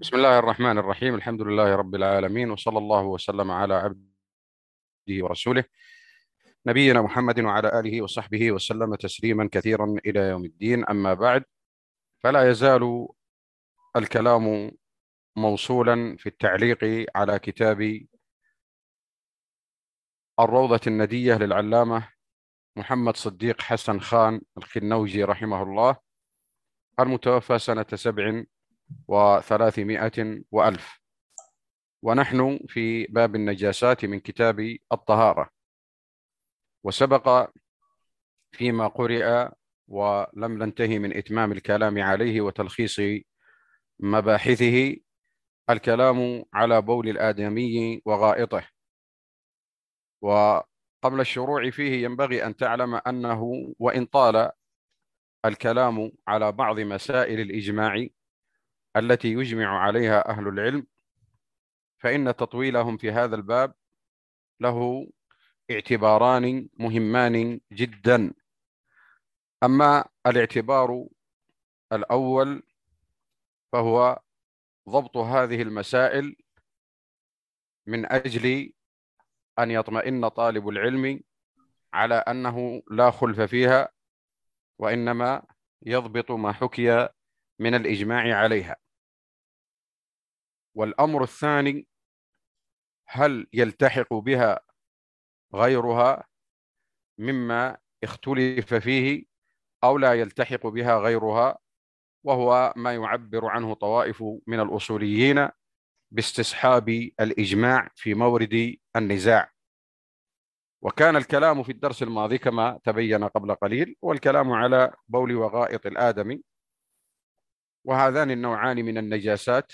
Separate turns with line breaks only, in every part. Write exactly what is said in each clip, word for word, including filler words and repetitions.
بسم الله الرحمن الرحيم. الحمد لله رب العالمين، وصلى الله وسلم على عبده ورسوله نبينا محمد وعلى آله وصحبه وسلم تسليما كثيرا إلى يوم الدين. أما بعد، فلا يزال الكلام موصولا في التعليق على كتاب الروضة الندية للعلامة محمد صديق حسن خان الخنوجي رحمه الله، المتوفى سنة سبع وثلاثمائة وألف. ونحن في باب النجاسات من كتاب الطهارة، وسبق فيما قرئ ولم ننتهي من إتمام الكلام عليه وتلخيص مباحثه الكلام على بول الآدمي وغائطه. وقبل الشروع فيه ينبغي أن تعلم أنه وإن طال الكلام على بعض مسائل الإجماع التي يجمع عليها أهل العلم، فإن تطويلهم في هذا الباب له اعتباران مهمان جدا. أما الاعتبار الأول فهو ضبط هذه المسائل من أجل أن يطمئن طالب العلم على أنه لا خلف فيها، وإنما يضبط ما حكي من الإجماع عليها. والأمر الثاني، هل يلتحق بها غيرها مما اختلف فيه أو لا يلتحق بها غيرها، وهو ما يعبر عنه طوائف من الأصوليين باستصحاب الإجماع في مورد النزاع. وكان الكلام في الدرس الماضي كما تبين قبل قليل والكلام على بول وغائط الآدمي، وهذان النوعان من النجاسات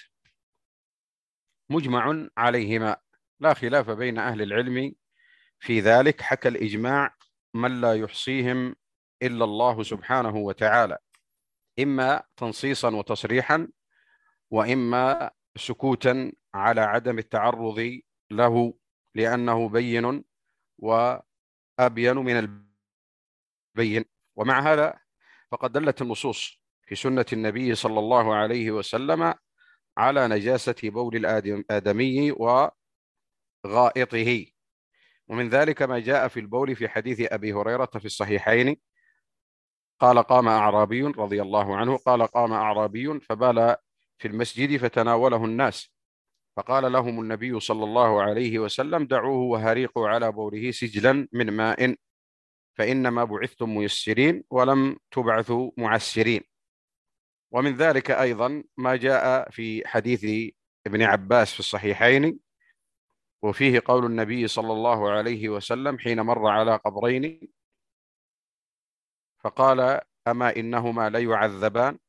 مجمع عليهما، لا خلاف بين أهل العلم في ذلك. حكى الإجماع من لا يحصيهم إلا الله سبحانه وتعالى، إما تنصيصا وتصريحا، وإما سكوتا على عدم التعرض له، لأنه بين وأبين من البين. ومع هذا فقد دلت النصوص في سنة النبي صلى الله عليه وسلم على نجاسة بول الآدمي وغائطه. ومن ذلك ما جاء في البول في حديث أبي هريرة في الصحيحين قال قام أعرابي رضي الله عنه قال قام أعرابي فبال في المسجد فتناوله الناس، فقال لهم النبي صلى الله عليه وسلم دعوه وهريقوا على بوله سجلا من ماء، فإنما بعثتم ميسرين ولم تبعثوا معسرين. ومن ذلك أيضا ما جاء في حديث ابن عباس في الصحيحين، وفيه قول النبي صلى الله عليه وسلم حين مر على قبرين فقال أما إنهما ليعذبان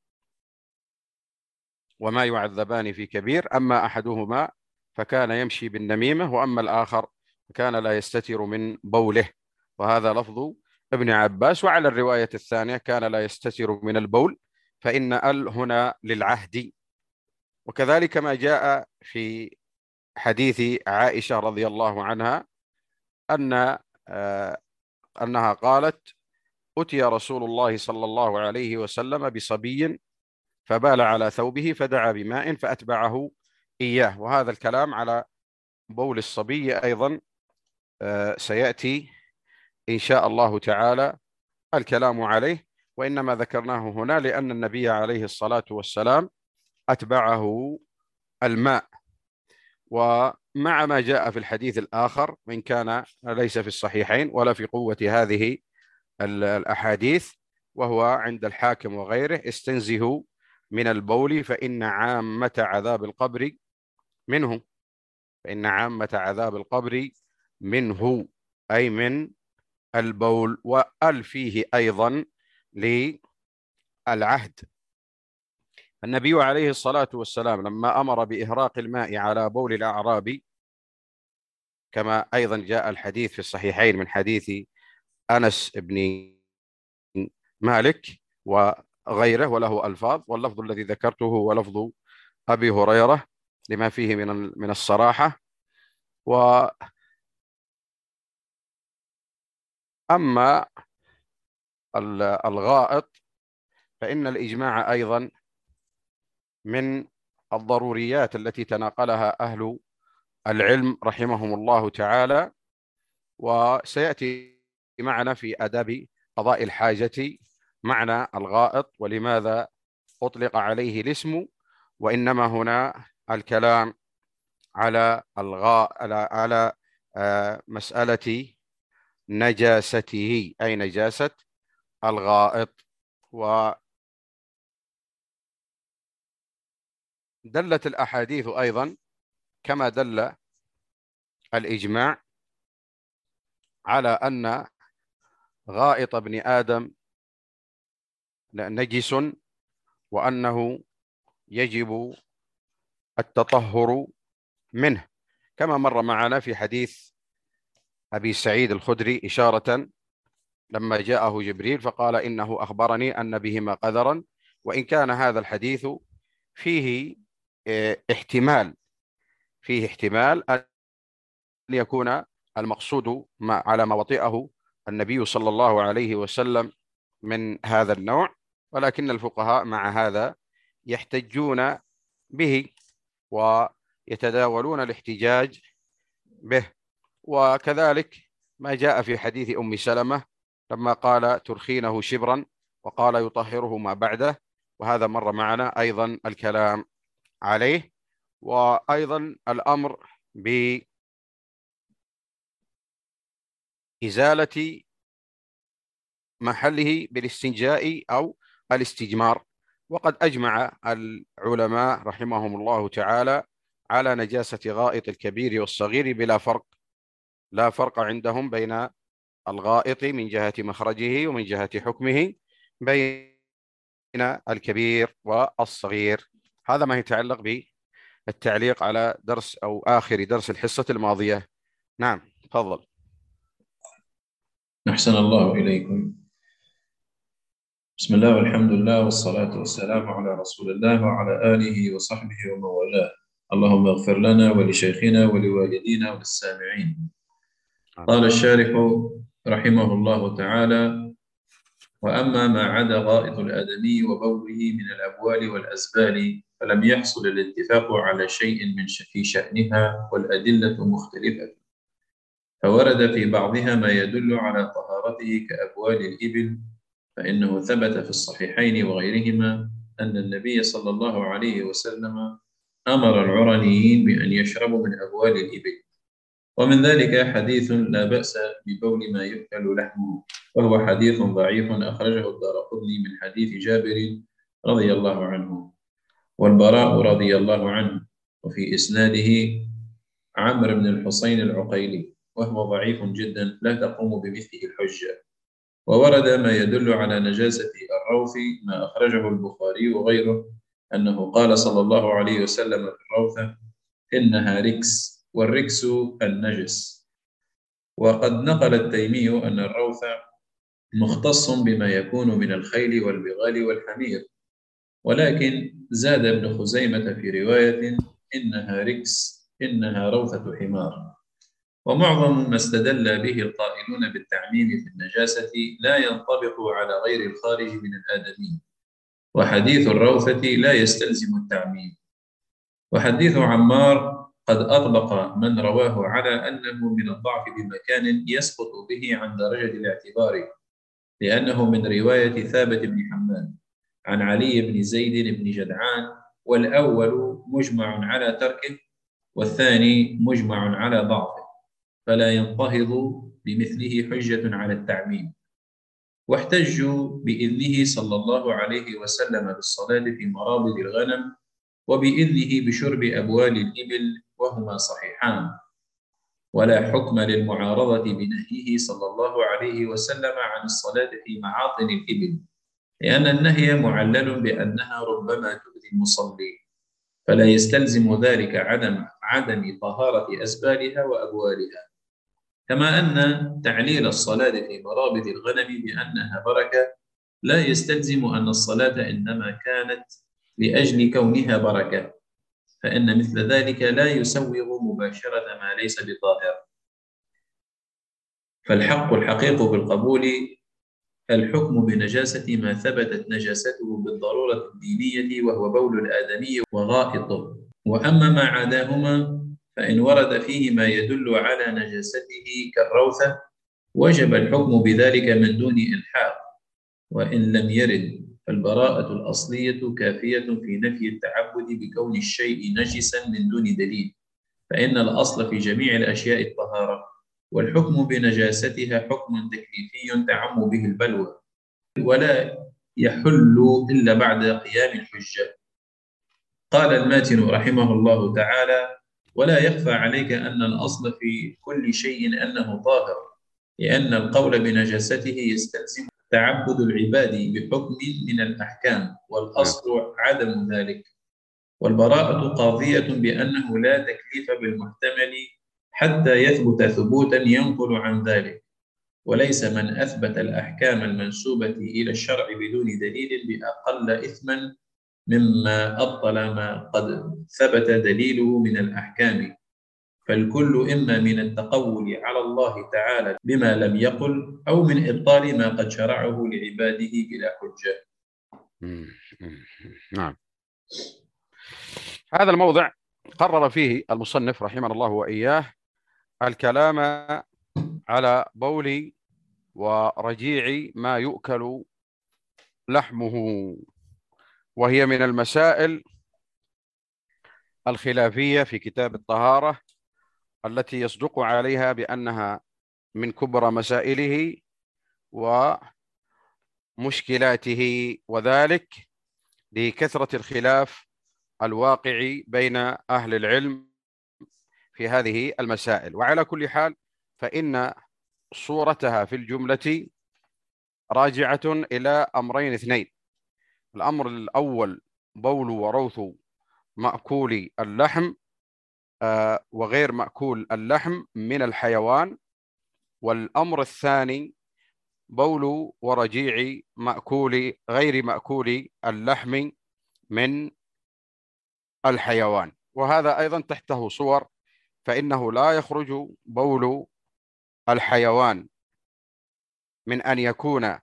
وما يعذبان في كبير، أما أحدهما فكان يمشي بالنميمة وأما الآخر فكان لا يستتر من بوله. وهذا لفظ ابن عباس. وعلى الرواية الثانية كان لا يستتر من البول، فإن ال هنا للعهد. وكذلك ما جاء في حديث عائشة رضي الله عنها أن آه أنها قالت أتي رسول الله صلى الله عليه وسلم بصبي فبال على ثوبه فدعا بماء فأتبعه إياه. وهذا الكلام على بول الصبي أيضا آه سيأتي إن شاء الله تعالى الكلام عليه، وإنما ذكرناه هنا لأن النبي عليه الصلاة والسلام أتبعه الماء. ومع ما جاء في الحديث الآخر وإن كان ليس في الصحيحين ولا في قوة هذه الأحاديث، وهو عند الحاكم وغيره استنزهوا من البول فإن عامة عذاب القبر منه، فإن عامة عذاب القبر منه أي من البول. وأل فيه أيضا للعهد. النبي عليه الصلاة والسلام لما أمر بإهراق الماء على بول الأعرابي، كما أيضا جاء الحديث في الصحيحين من حديث أنس بن مالك وغيره وله ألفاظ، واللفظ الذي ذكرته هو لفظ أبي هريرة لما فيه من من الصراحة. وأما الغائط فإن الإجماع أيضا من الضروريات التي تناقلها أهل العلم رحمهم الله تعالى. وسيأتي معنا في آداب قضاء الحاجة معنى الغائط ولماذا أطلق عليه الاسم، وإنما هنا الكلام على الغاء على على آه، مسألة نجاسته، أي نجاسة الغائط. ودلت الأحاديث أيضا كما دل الإجماع على أن غائط ابن آدم نجس، وأنه يجب التطهر منه، كما مر معنا في حديث أبي سعيد الخدري إشارة لما جاءه جبريل فقال إنه أخبرني أن بهما قذرا. وإن كان هذا الحديث فيه احتمال فيه احتمال أن يكون المقصود ما على ما وطئه النبي صلى الله عليه وسلم من هذا النوع، ولكن الفقهاء مع هذا يحتجون به ويتداولون الاحتجاج به. وكذلك ما جاء في حديث أم سلمة لما قال ترخينه شبرا وقال يطهره ما بعده، وهذا مر معنا أيضا الكلام عليه. وأيضا الأمر بإزالة محله بالاستنجاء أو الاستجمار. وقد أجمع العلماء رحمهم الله تعالى على نجاسة غائط الكبير والصغير بلا فرق، لا فرق عندهم بين الغائط من جهة مخرجه ومن جهة حكمه بين الكبير والصغير. هذا ما يتعلق بالتعليق على درس أو آخر درس الحصة الماضية. نعم تفضل.
أحسن الله إليكم. بسم الله والحمد لله والصلاة والسلام على رسول الله وعلى آله وصحبه ومن والاه. اللهم اغفر لنا ولشيخنا ولوالدينا وللسامعين. قال الشارح رحمه الله تعالى: وأما ما عدا غائط الآدمي وبوله من الأبوال والأزبال فلم يحصل الاتفاق على شيء من في شأنها والأدلة مختلفة، فورد في بعضها ما يدل على طهارته كأبوال الإبل، فإنه ثبت في الصحيحين وغيرهما أن النبي صلى الله عليه وسلم أمر العرنيين بأن يشربوا من أبوال الإبل، ومن ذلك حديث لا بأس ببول ما يؤكل لحمه، وهو حديث ضعيف أخرجه الدارقطني من حديث جابر رضي الله عنه والبراء رضي الله عنه، وفي إسناده عمرو بن الحصين العقيلي، وهو ضعيف جدا لا تقوم بمثله الحجة. وورد ما يدل على نجاسة الروث ما أخرجه البخاري وغيره أنه قال صلى الله عليه وسلم في الروثة: إنها ركس، والركس النجس. وقد نقل التيمي أن الروث مختص بما يكون من الخيل والبغال والحمير، ولكن زاد ابن خزيمة في رواية: إنها ركس، إنها روثة حمار. ومعظم ما استدل به القائلون بالتعميم في النجاسة لا ينطبق على غير الخارج من الآدمي، وحديث الروثة لا يستلزم التعميم. وحديث عمار قد أطبق من رواه على أنه من الضعف بمكان يسقط به عن درجة الاعتبار، لأنه من رواية ثابت بن حماد عن علي بن زيد بن جدعان، والأول مجمع على تركه والثاني مجمع على ضعفه، فلا ينتهض بمثله حجة على التعميم. واحتجوا بإذنه صلى الله عليه وسلم بالصلاة في مرابض الغنم، وبإذنه بشرب أبوال الإبل، وهما صحيحان، ولا حكم للمعارضة بنهيه صلى الله عليه وسلم عن الصلاة في معاطن الإبل، لأن النهي معلل بأنها ربما تؤذي المصلي، فلا يستلزم ذلك عدم عدم طهارة أسبالها وأبوالها. كما أن تعليل الصلاة في مرابض الغنم بأنها بركة لا يستلزم أن الصلاة إنما كانت لأجل كونها بركة، فإن مثل ذلك لا يسوغ مباشرة ما ليس بطاهر. فالحق الحقيق بالقبول الحكم بنجاسة ما ثبتت نجاسته بالضرورة الدينية وهو بول الآدمي وغائطه، وأما ما عداهما فإن ورد فيه ما يدل على نجاسته كالروثة وجب الحكم بذلك من دون إلحاق، وإن لم يرد فالبراءة الأصلية كافية في نفي التعبد بكون الشيء نجسا من دون دليل، فإن الأصل في جميع الأشياء الطهارة، والحكم بنجاستها حكم تكليفي تعم به البلوى، ولا يحل إلا بعد قيام الحجة. قال الماتن رحمه الله تعالى: ولا يخفى عليك أن الأصل في كل شيء أنه طاهر، لأن القول بنجاسته يستلزم تعبد العباد بحكم من الأحكام،
نعم.
والأصل عدم ذلك. والبراءة قاضية بأنه لا تكليف بالمحتمل حتى يثبت ثبوتا ينقل عن ذلك، وليس من أثبت الأحكام المنسوبة إلى الشرع بدون دليل بأقل إثما مما أبطل ما قد ثبت دليله من الأحكام، فالكل إما من التقول على الله تعالى بما لم يقل، أو من إبطال ما قد شرعه لعباده بلا حجة.
نعم. هذا الموضع قرر فيه المصنف رحمه الله وإياه الكلام على بول ورجيع ما يؤكل لحمه، وهي من المسائل الخلافية في كتاب الطهارة التي يصدق عليها بأنها من كبرى مسائله ومشكلاته، وذلك لكثرة الخلاف الواقع بين أهل العلم في هذه المسائل. وعلى كل حال فإن صورتها في الجملة راجعة إلى أمرين اثنين: الأمر الأول بول وروث مأكول اللحم آه وغير مأكول اللحم من الحيوان، والأمر الثاني بول ورجيع مأكول غير مأكول اللحم من الحيوان. وهذا أيضا تحته صور، فإنه لا يخرج بول الحيوان من أن يكون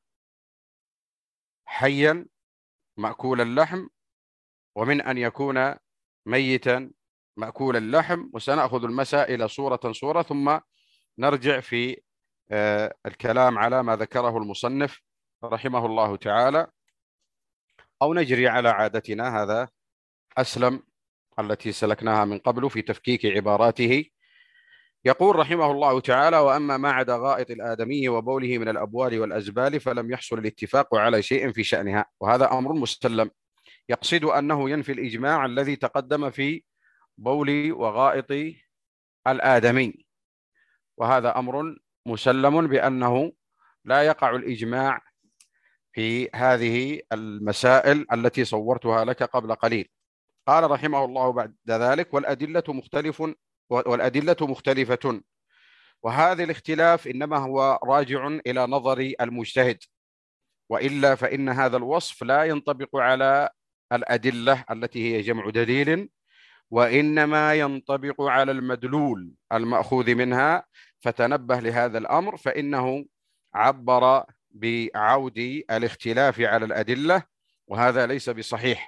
حيا مأكول اللحم، ومن أن يكون ميتا مأكول اللحم. وسنأخذ المسائل صورة صورة ثم نرجع في الكلام على ما ذكره المصنف رحمه الله تعالى، أو نجري على عادتنا، هذا أسلم، التي سلكناها من قبل في تفكيك عباراته. يقول رحمه الله تعالى: وأما ما عدا غائط الآدمي وبوله من الأبوال والأزبال فلم يحصل الاتفاق على شيء في شأنها، وهذا أمر مسلم، يقصد أنه ينفي الإجماع الذي تقدم في بول وغائط الآدمي، وهذا أمر مسلم بأنه لا يقع الإجماع في هذه المسائل التي صورتها لك قبل قليل. قال رحمه الله بعد ذلك: والأدلة مختلف والأدلة مختلفة، وهذا الاختلاف إنما هو راجع إلى نظر المجتهد، وإلا فإن هذا الوصف لا ينطبق على الأدلة التي هي جمع دليل، وإنما ينطبق على المدلول المأخوذ منها. فتنبه لهذا الأمر، فإنه عبر بعود الاختلاف على الأدلة، وهذا ليس بصحيح،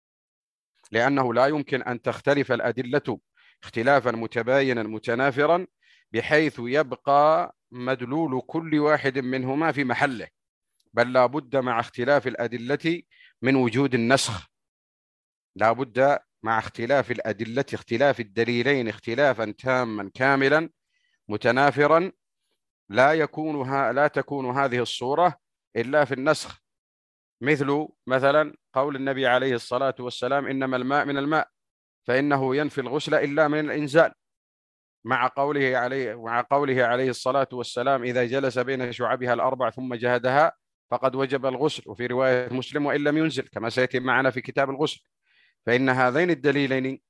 لأنه لا يمكن أن تختلف الأدلة اختلافا متباينا متنافرا بحيث يبقى مدلول كل واحد منهما في محله، بل لا بد مع اختلاف الأدلة من وجود النسخ، لا بد مع اختلاف الأدلة اختلاف الدليلين اختلافا تاما كاملا متنافرا، لا يكون لا تكون هذه الصورة إلا في النسخ، مثل مثلا قول النبي عليه الصلاة والسلام: إنما الماء من الماء فإنه ينفي الغسل إلا من الإنزال، مع قوله عليه مع قوله عليه الصلاة والسلام: إذا جلس بين شعبها الأربع ثم جهدها فقد وجب الغسل، وفي رواية مسلم: وإن لم ينزل، كما سيأتي معنا في كتاب الغسل. فإن هذين الدليلين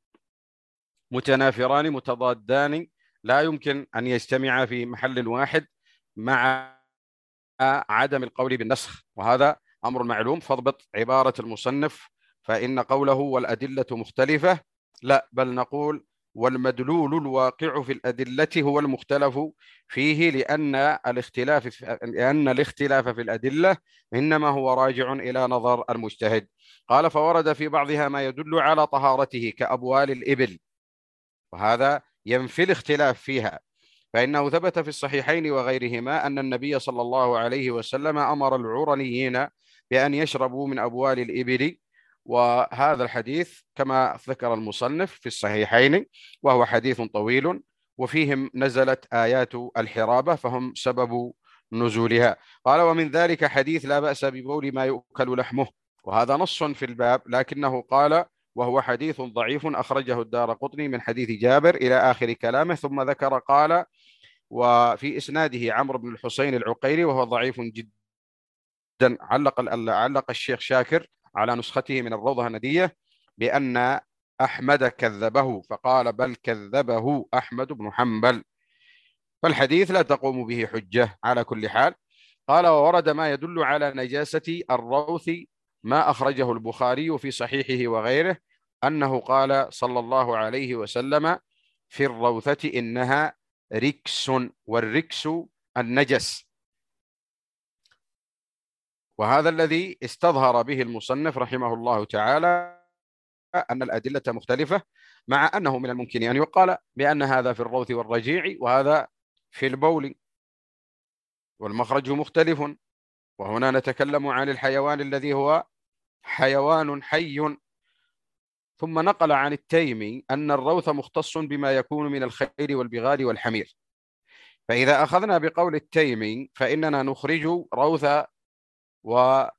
متنافران متضادان، لا يمكن أن يجتمعا في محل واحد مع عدم القول بالنسخ، وهذا أمر معلوم. فاضبط عبارة المصنف، فإن قوله والأدلة مختلفة، لا، بل نقول والمدلول الواقع في الأدلة هو المختلف فيه، لأن الاختلاف في لأن الاختلاف في الأدلة إنما هو راجع إلى نظر المجتهد. قال فورد في بعضها ما يدل على طهارته كأبوال الإبل، وهذا ينفي الاختلاف فيها، فإنه ثبت في الصحيحين وغيرهما أن النبي صلى الله عليه وسلم أمر العرنيين بأن يشربوا من أبوال الإبل، وهذا الحديث كما ذكر المصنف في الصحيحين وهو حديث طويل، وفيهم نزلت آيات الحرابة فهم سبب نزولها. قال ومن ذلك حديث لا بأس ببول ما يؤكل لحمه، وهذا نص في الباب، لكنه قال وهو حديث ضعيف أخرجه الدارقطني من حديث جابر إلى آخر كلامه، ثم ذكر قال وفي إسناده عمرو بن الحسين العقيلي وهو ضعيف جدا. علق علق الشيخ شاكر على نسخته من الروضة الندية بأن أحمد كذبه، فقال بل كذبه أحمد بن حنبل، فالحديث لا تقوم به حجة على كل حال. قال وورد ما يدل على نجاسة الروث ما أخرجه البخاري في صحيحه وغيره أنه قال صلى الله عليه وسلم في الروثة إنها ركس، والركس النجس، وهذا الذي استظهر به المصنف رحمه الله تعالى أن الأدلة مختلفة، مع أنه من الممكن أن يقال بأن هذا في الروث والرجيع وهذا في البول، والمخرج مختلف، وهنا نتكلم عن الحيوان الذي هو حيوان حي. ثم نقل عن التيمي أن الروث مختص بما يكون من الخيل والبغال والحمير، فإذا أخذنا بقول التيمي فإننا نخرج روث وما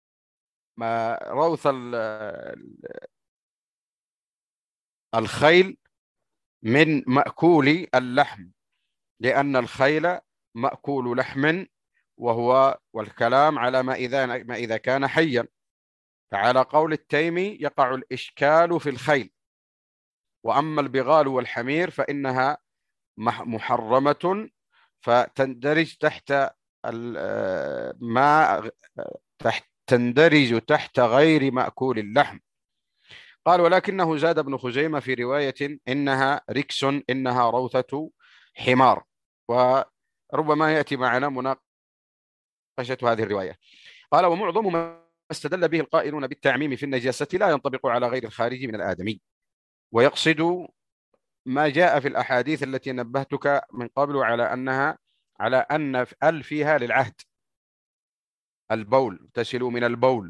روث الخيل من مأكول اللحم، لأن الخيل مأكول لحم، وهو والكلام على ما إذا ما إذا كان حيا، فعلى قول التيمي يقع الإشكال في الخيل، وأما البغال والحمير فإنها محرمة، فتندرج تحت ما تحت تندرج تحت غير مأكول اللحم. قال ولكنه زاد ابن خزيمة في رواية إنها ركس، إنها روثة حمار، وربما يأتي معنا مناقشة هذه الرواية. قال ومعظم ما استدل به القائلون بالتعميم في النجاسة لا ينطبق على غير الخارج من الآدمي، ويقصد ما جاء في الأحاديث التي نبهتك من قبل على أنها على أن ال فيها للعهد، البول تسل من البول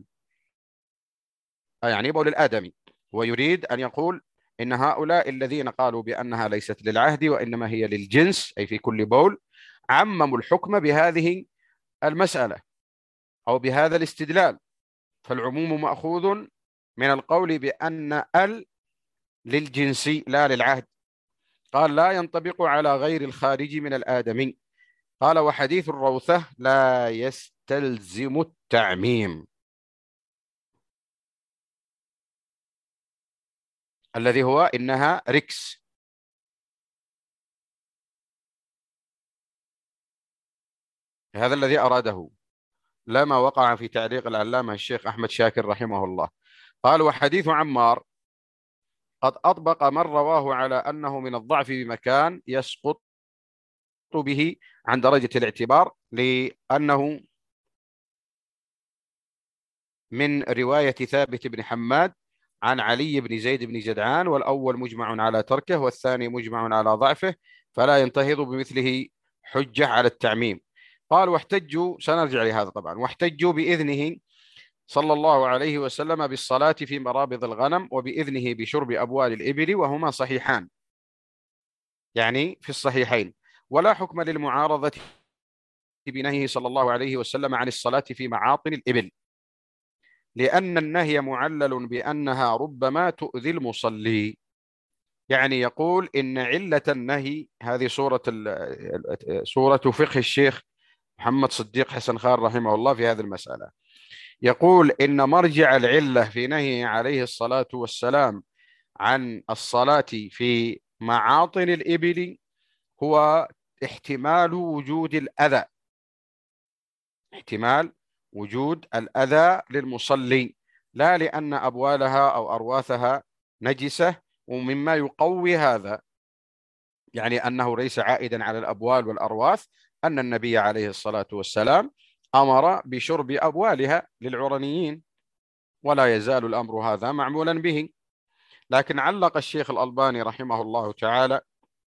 يعني بول الآدمي، ويريد أن يقول إن هؤلاء الذين قالوا بأنها ليست للعهد وإنما هي للجنس أي في كل بول عمموا الحكم بهذه المسألة أو بهذا الاستدلال، فالعموم مأخوذ من القول بأن ال للجنس لا للعهد. قال لا ينطبق على غير الخارج من الآدمي. قال وحديث الروثة لا يستلزم التعميم، الذي هو إنها ركس. هذا الذي أراده، لا ما وقع في تعليق العلامة الشيخ أحمد شاكر رحمه الله. قال وحديث عمار قد أطبق من رواه على أنه من الضعف بمكان يسقط به عن درجة الاعتبار، لأنه من رواية ثابت بن حماد عن علي بن زيد بن جدعان، والأول مجمع على تركه والثاني مجمع على ضعفه، فلا ينتهض بمثله حجة على التعميم. قال واحتجوا، سنرجع لهذا طبعا، واحتجوا بإذنه صلى الله عليه وسلم بالصلاة في مرابض الغنم، وبإذنه بشرب أبوال الإبل، وهما صحيحان يعني في الصحيحين، ولا حكم للمعارضة بنهيه صلى الله عليه وسلم عن الصلاة في معاطن الإبل، لأن النهي معلل بأنها ربما تؤذي المصلي. يعني يقول إن علة النهي هذه صورة صورة فقه الشيخ محمد صديق حسن خان رحمه الله في هذه المسألة. يقول إن مرجع العلة في نهي عليه الصلاة والسلام عن الصلاة في معاطن الإبل هو احتمال وجود الأذى، احتمال وجود الأذى للمصلي، لا لأن أبوالها أو أرواثها نجسة، ومما يقوي هذا يعني أنه ليس عائدا على الأبوال والأرواث أن النبي عليه الصلاة والسلام أمر بشرب أبوالها للعرنيين، ولا يزال الأمر هذا معمولا به. لكن علق الشيخ الألباني رحمه الله تعالى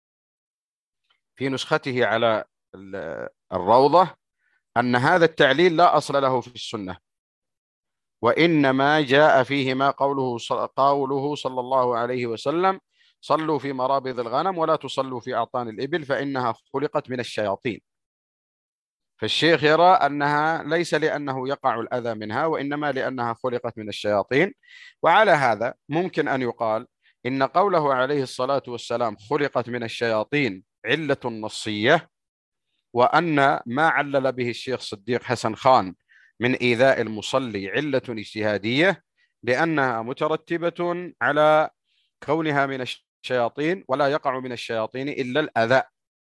في نسخته على الروضة أن هذا التعليل لا أصل له في السنة، وإنما جاء فيه ما قوله قوله صلى الله عليه وسلم: صلوا في مرابض الغنم ولا تصلوا في أعطان الإبل فإنها خلقت من الشياطين. فالشيخ يرى أنها ليس لأنه يقع الأذى منها، وإنما لأنها خلقت من الشياطين. وعلى هذا ممكن أن يقال إن قوله عليه الصلاة والسلام خلقت من الشياطين علة نصية، وأن ما علل به الشيخ صديق حسن خان من إيذاء المصلي علة اجتهادية، لأنها مترتبة على كونها من الشياطين، ولا يقع من الشياطين إلا الأذى.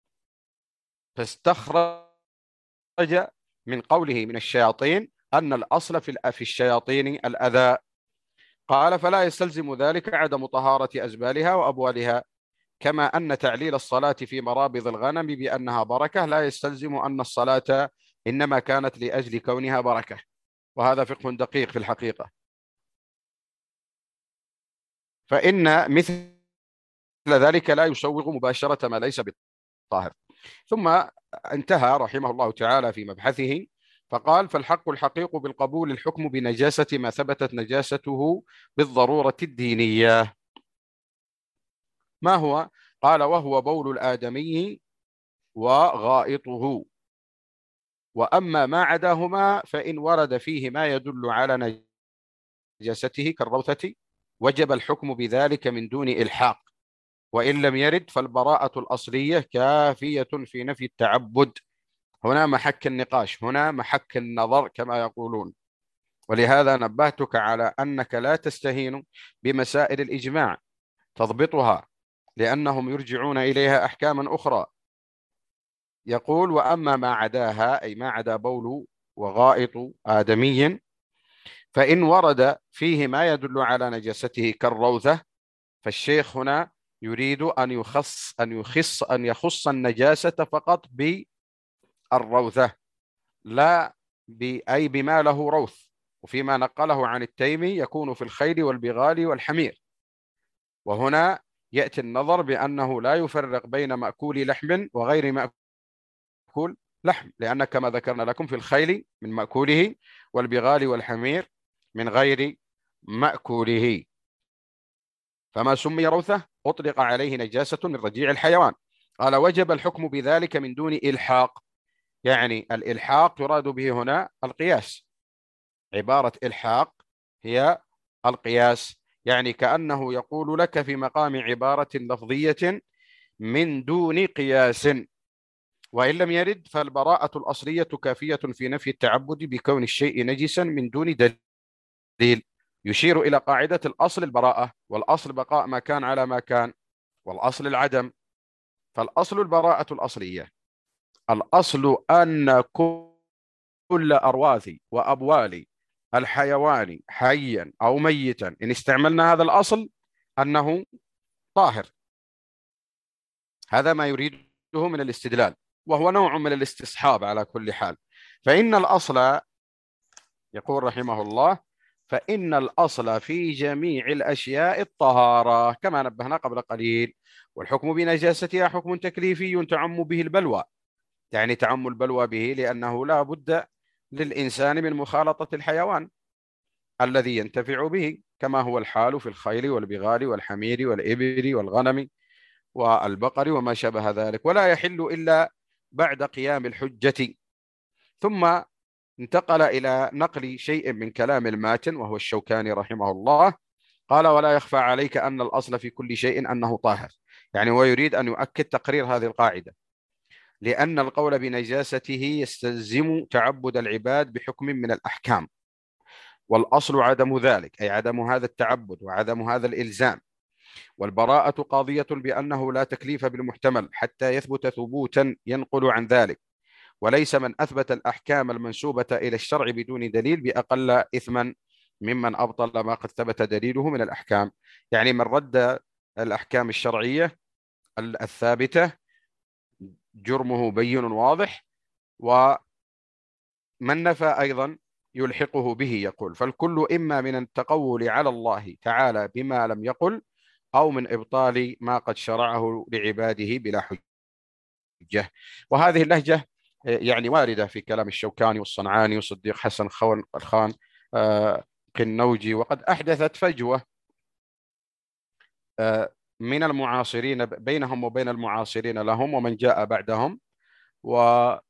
فاستخرج من قوله من الشياطين أن الأصل في الشياطين الأذى. قال: فلا يستلزم ذلك عدم طهارة أزبالها وأبوالها، كما أن تعليل الصلاة في مرابض الغنم بأنها بركة لا يستلزم أن الصلاة إنما كانت لأجل كونها بركة. وهذا فقه دقيق في الحقيقة، فإن مثل ذلك لا يسوغ مباشرة ما ليس بالطاهر. ثم انتهى رحمه الله تعالى في مبحثه فقال: فالحق الحقيق بالقبول الحكم بنجاسة ما ثبتت نجاسته بالضرورة الدينية. ما هو؟ قال: وهو بول الآدمي وغائطه، وأما ما عداهما فإن ورد فيه ما يدل على نجاسته كالروثة وجب الحكم بذلك من دون إلحاق، وإن لم يرد فالبراءة الأصلية كافية في نفي التعبد. هنا محك النقاش، هنا محك النظر كما يقولون. ولهذا نبهتك على أنك لا تستهين بمسائل الإجماع تضبطها، لأنهم يرجعون إليها أحكاما أخرى. يقول: وأما ما عداها، أي ما عدا بول وغائط آدمي، فإن ورد فيه ما يدل على نجاسته كالروثة، فالشيخ هنا يريد أن يخص أن يخص أن يخص النجاسة فقط بالروثة، لا أي بما له روث. وفيما نقله عن التيمي يكون في الخيل والبغال والحمير. وهنا يأتي النظر بأنه لا يفرق بين مأكول لحم وغير مأكول لحم، لأن كما ذكرنا لكم في الخيل من مأكوله والبغال والحمير من غير مأكوله. فما سمي روثة أطلق عليه نجاسة من رجيع الحيوان. قال: وجب الحكم بذلك من دون إلحاق، يعني الإلحاق يراد به هنا القياس. عبارة إلحاق هي القياس، يعني كأنه يقول لك في مقام عبارة لفظية من دون قياس. وإن لم يرد فالبراءة الأصلية كافية في نفي التعبد بكون الشيء نجسا من دون دليل. يشير إلى قاعدة الأصل البراءة، والأصل بقاء ما كان على ما كان، والأصل العدم. فالأصل البراءة الأصلية. الأصل أن كل أرواث وأبوال الحيوان حيا أو ميتا إن استعملنا هذا الأصل أنه طاهر. هذا ما يريده من الاستدلال، وهو نوع من الاستصحاب على كل حال. فإن الأصل، يقول رحمه الله: فإن الأصل في جميع الأشياء الطهارة، كما نبهنا قبل قليل. والحكم بنجاستها حكم تكليفي تعم به البلوى، يعني تعم البلوى به لأنه لا بد للإنسان من مخالطة الحيوان الذي ينتفع به، كما هو الحال في الخيل والبغال والحمير والإبل والغنم والبقر وما شابه ذلك، ولا يحل إلا بعد قيام الحجة. ثم انتقل إلى نقل شيء من كلام الماتن وهو الشوكاني رحمه الله. قال: ولا يخفى عليك أن الأصل في كل شيء أنه طاهر، يعني هو يريد أن يؤكد تقرير هذه القاعدة، لأن القول بنجاسته يستلزم تعبد العباد بحكم من الأحكام، والأصل عدم ذلك، أي عدم هذا التعبد وعدم هذا الإلزام. والبراءة قاضية بأنه لا تكليف بالمحتمل حتى يثبت ثبوتا ينقل عن ذلك، وليس من أثبت الأحكام المنسوبة إلى الشرع بدون دليل بأقل إثما ممن أبطل ما قد ثبت دليله من الأحكام. يعني من رد الأحكام الشرعية الثابتة، جرمه بين واضح، ومن نفى أيضا يلحقه به يقول. فالكل إما من التقول على الله تعالى بما لم يقل، أو من إبطال ما قد شرعه لعباده بلا حجة. وهذه اللهجة يعني واردة في كلام الشوكاني والصنعاني وصديق حسن خون الخان آه، قنوجي، وقد أحدثت فجوة آه، من المعاصرين بينهم وبين المعاصرين لهم ومن جاء بعدهم. وحتى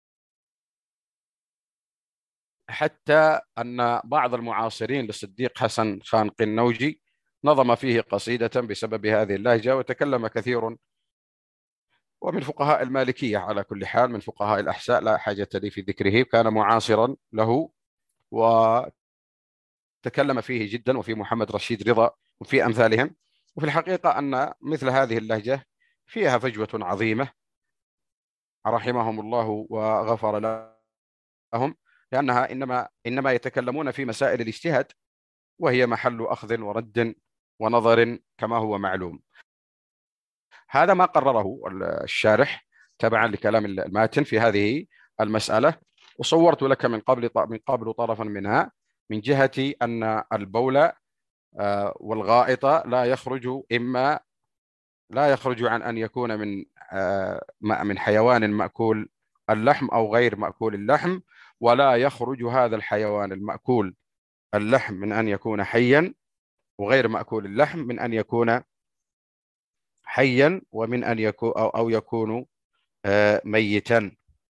أن بعض المعاصرين للصديق حسن خان قنوجي نظم فيه قصيدة بسبب هذه اللهجة، وتكلم كثير، ومن فقهاء المالكية على كل حال، من فقهاء الأحساء لا حاجة لي في ذكره، كان معاصرا له وتكلم فيه جدا، وفي محمد رشيد رضا وفي أمثالهم. وفي الحقيقة أن مثل هذه اللهجة فيها فجوة عظيمة رحمهم الله وغفر لهم، لأنها إنما إنما يتكلمون في مسائل الاجتهاد، وهي محل أخذ ورد ونظر كما هو معلوم. هذا ما قرره الشارح تبعا لكلام الماتن في هذه المسألة، وصورت لك من قبل من قبل طرفا منها، من جهة أن البول آه، والغائط لا يخرج إما لا يخرج عن أن يكون من آه، من حيوان مأكول اللحم أو غير مأكول اللحم، ولا يخرج هذا الحيوان المأكول اللحم من أن يكون حيا، وغير مأكول اللحم من أن يكون حيا، ومن أن يكون أو, أو يكون آه، ميتا.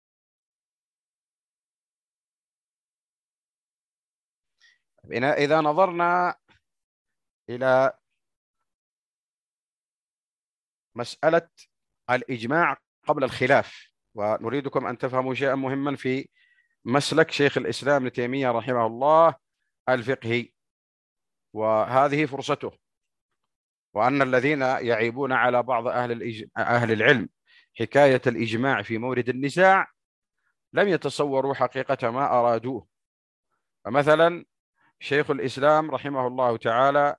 إذا نظرنا إلى مسألة الإجماع قبل الخلاف، ونريدكم أن تفهموا شيئا مهما في مسلك شيخ الإسلام ابن تيمية رحمه الله الفقهي، وهذه فرصته. وأن الذين يعيبون على بعض أهل, الإج... أهل العلم حكاية الإجماع في مورد النزاع لم يتصوروا حقيقة ما أرادوه. فمثلا شيخ الإسلام رحمه الله تعالى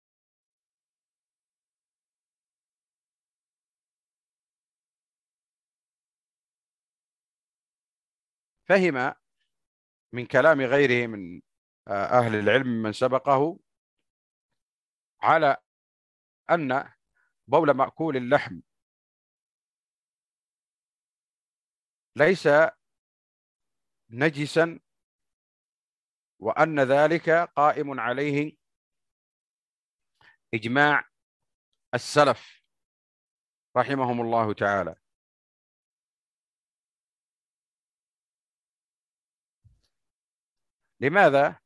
فهم من كلام غيره من أهل العلم من سبقه على أن بول مأكول اللحم ليس نجسا، وأن ذلك قائم عليه إجماع السلف رحمهم الله تعالى. لماذا؟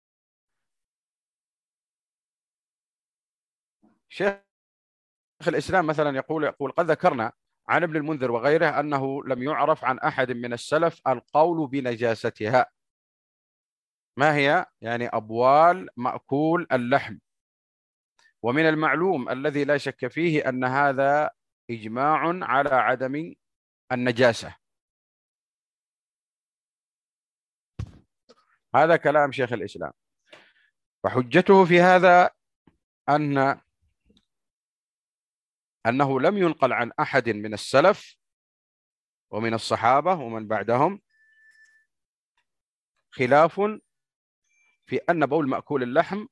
شيخ الإسلام مثلا يقول يقول قد ذكرنا عن ابن المنذر وغيره أنه لم يعرف عن أحد من السلف القول بنجاستها. ما هي؟ يعني أبوال مأكول اللحم. ومن المعلوم الذي لا شك فيه أن هذا إجماع على عدم النجاسة. هذا كلام شيخ الإسلام، وحجته في هذا أن أنه لم ينقل عن أحد من السلف ومن الصحابة ومن بعدهم خلاف في أن بول مأكول اللحم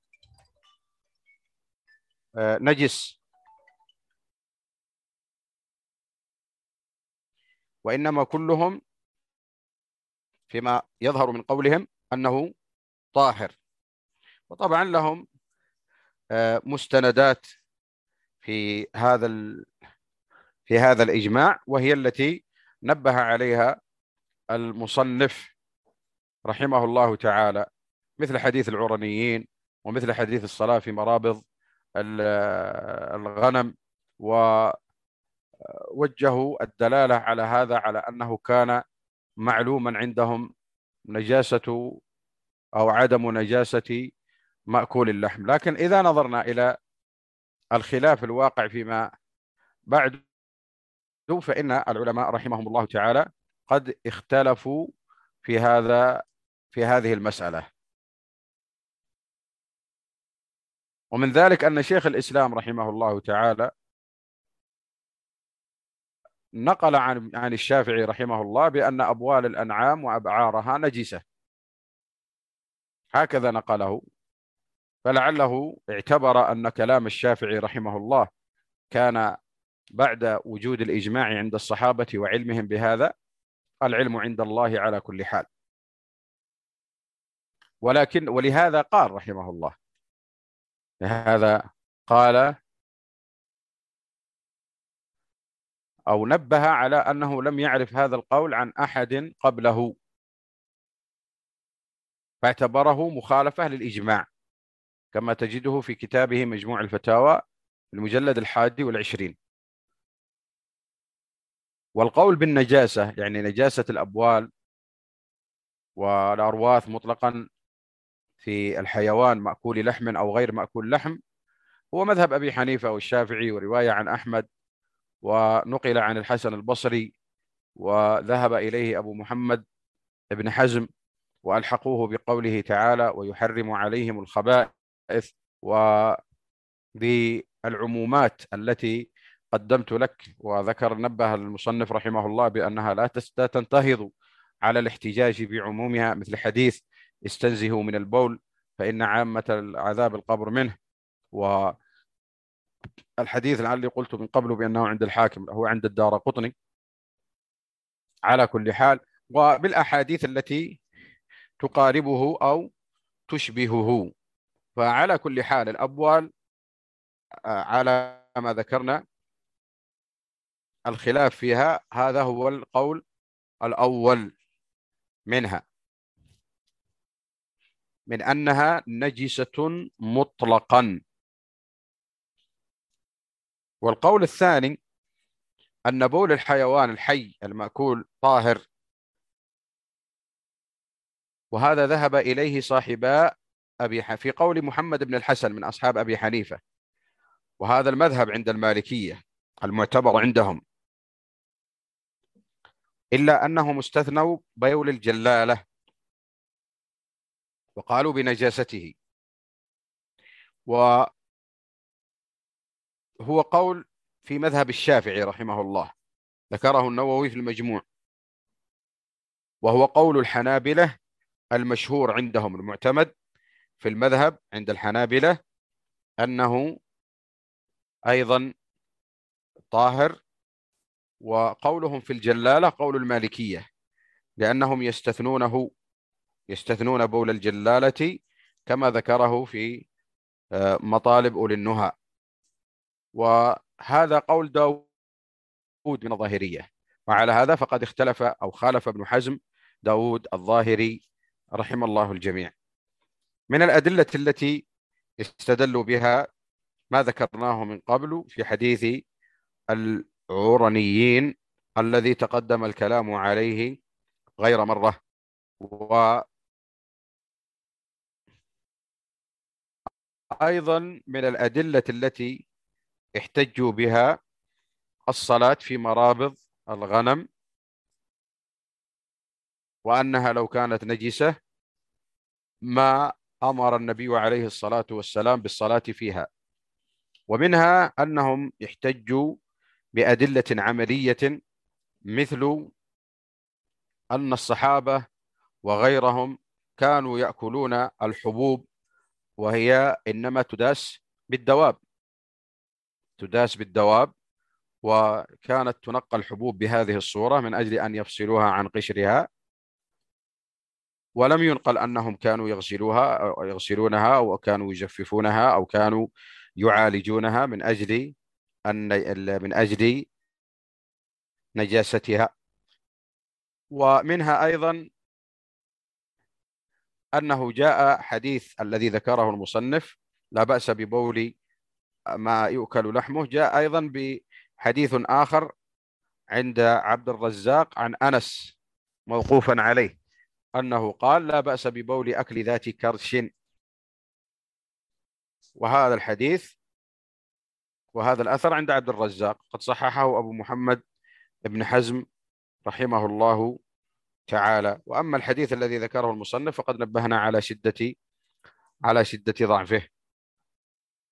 نجس، وإنما كلهم فيما يظهر من قولهم أنه طاهر. وطبعا لهم مستندات في هذا في هذا الإجماع، وهي التي نبه عليها المصنف رحمه الله تعالى، مثل حديث العرنيين، ومثل حديث الصلاة في مرابض الغنم، ووجهوا الدلالة على هذا على أنه كان معلوما عندهم نجاسة أو عدم نجاسة مأكول اللحم. لكن إذا نظرنا إلى الخلاف الواقع فيما بعد، فإن العلماء رحمهم الله تعالى قد اختلفوا في هذا في هذه المسألة. ومن ذلك أن شيخ الإسلام رحمه الله تعالى نقل عن عن الشافعي رحمه الله بأن أبوال الأنعام وأبعارها نجسة، هكذا نقله. فلعله اعتبر أن كلام الشافعي رحمه الله كان بعد وجود الإجماع عند الصحابة وعلمهم بهذا، العلم عند الله على كل حال. ولكن ولهذا قال رحمه الله، لهذا قال أو نبه على أنه لم يعرف هذا القول عن أحد قبله، فاعتبره مخالفة للإجماع، كما تجده في كتابه مجموع الفتاوى المجلد الحادي والعشرين. والقول بالنجاسة، يعني نجاسة الأبوال والأرواث مطلقا في الحيوان مأكول لحم أو غير مأكول لحم، هو مذهب أبي حنيفة والشافعي ورواية عن أحمد، ونقل عن الحسن البصري، وذهب إليه أبو محمد ابن حزم، وألحقوه بقوله تعالى ويحرم عليهم الخبائث، وبالعمومات التي قدمت لك. وذكر نبه المصنف رحمه الله بأنها لا تنتهض على الاحتجاج بعمومها، مثل حديث استنزهوا من البول فإن عامة عذاب القبر منه، والحديث لعلي قلت من قبل بأنه عند الحاكم، هو عند الدارقطني. على كل حال، وبالأحاديث التي تقاربه أو تشبهه. فعلى كل حال الأبوال على ما ذكرنا الخلاف فيها، هذا هو القول الأول منها، من أنها نجسة مطلقا. والقول الثاني أن بول الحيوان الحي المأكول طاهر، وهذا ذهب إليه صاحبا أبي ح... في قول محمد بن الحسن من أصحاب أبي حنيفة، وهذا المذهب عند المالكية المعتبر عندهم، إلا أنهم استثنوا بول الجلالة وقالوا بنجاسته. وهو قول في مذهب الشافعي رحمه الله، ذكره النووي في المجموع، وهو قول الحنابلة المشهور عندهم المعتمد في المذهب عند الحنابلة أنه أيضا طاهر. وقولهم في الجلالة قول المالكية، لأنهم يستثنونه يستثنون بول الجلالة كما ذكره في مطالب أولي النهى. وهذا قول داود من الظاهرية، وعلى هذا فقد اختلف أو خالف ابن حزم داود الظاهري رحم الله الجميع. من الأدلة التي استدلوا بها ما ذكرناه من قبل في حديث العرنيين الذي تقدم الكلام عليه غير مرة. وأيضا من الأدلة التي احتجوا بها الصلاة في مرابض الغنم، وأنها لو كانت نجسة ما أمر النبي عليه الصلاة والسلام بالصلاة فيها. ومنها أنهم احتجوا بأدلة عملية، مثل أن الصحابة وغيرهم كانوا يأكلون الحبوب وهي إنما تداس بالدواب تداس بالدواب وكانت تنقى الحبوب بهذه الصورة من أجل أن يفصلوها عن قشرها، ولم ينقل أنهم كانوا يغسلوها أو يغسلونها أو كانوا يجففونها أو كانوا يعالجونها من أجل أن من أجل نجاستها. ومنها أيضا أنه جاء حديث الذي ذكره المصنف لا بأس ببول ما يؤكل لحمه، جاء أيضا بحديث آخر عند عبد الرزاق عن أنس موقوفا عليه أنه قال لا بأس ببول أكل ذات كرش. وهذا الحديث وهذا الأثر عند عبد الرزاق قد صححه أبو محمد ابن حزم رحمه الله تعالى. وأما الحديث الذي ذكره المصنف فقد نبهنا على شدة على شدة ضعفه.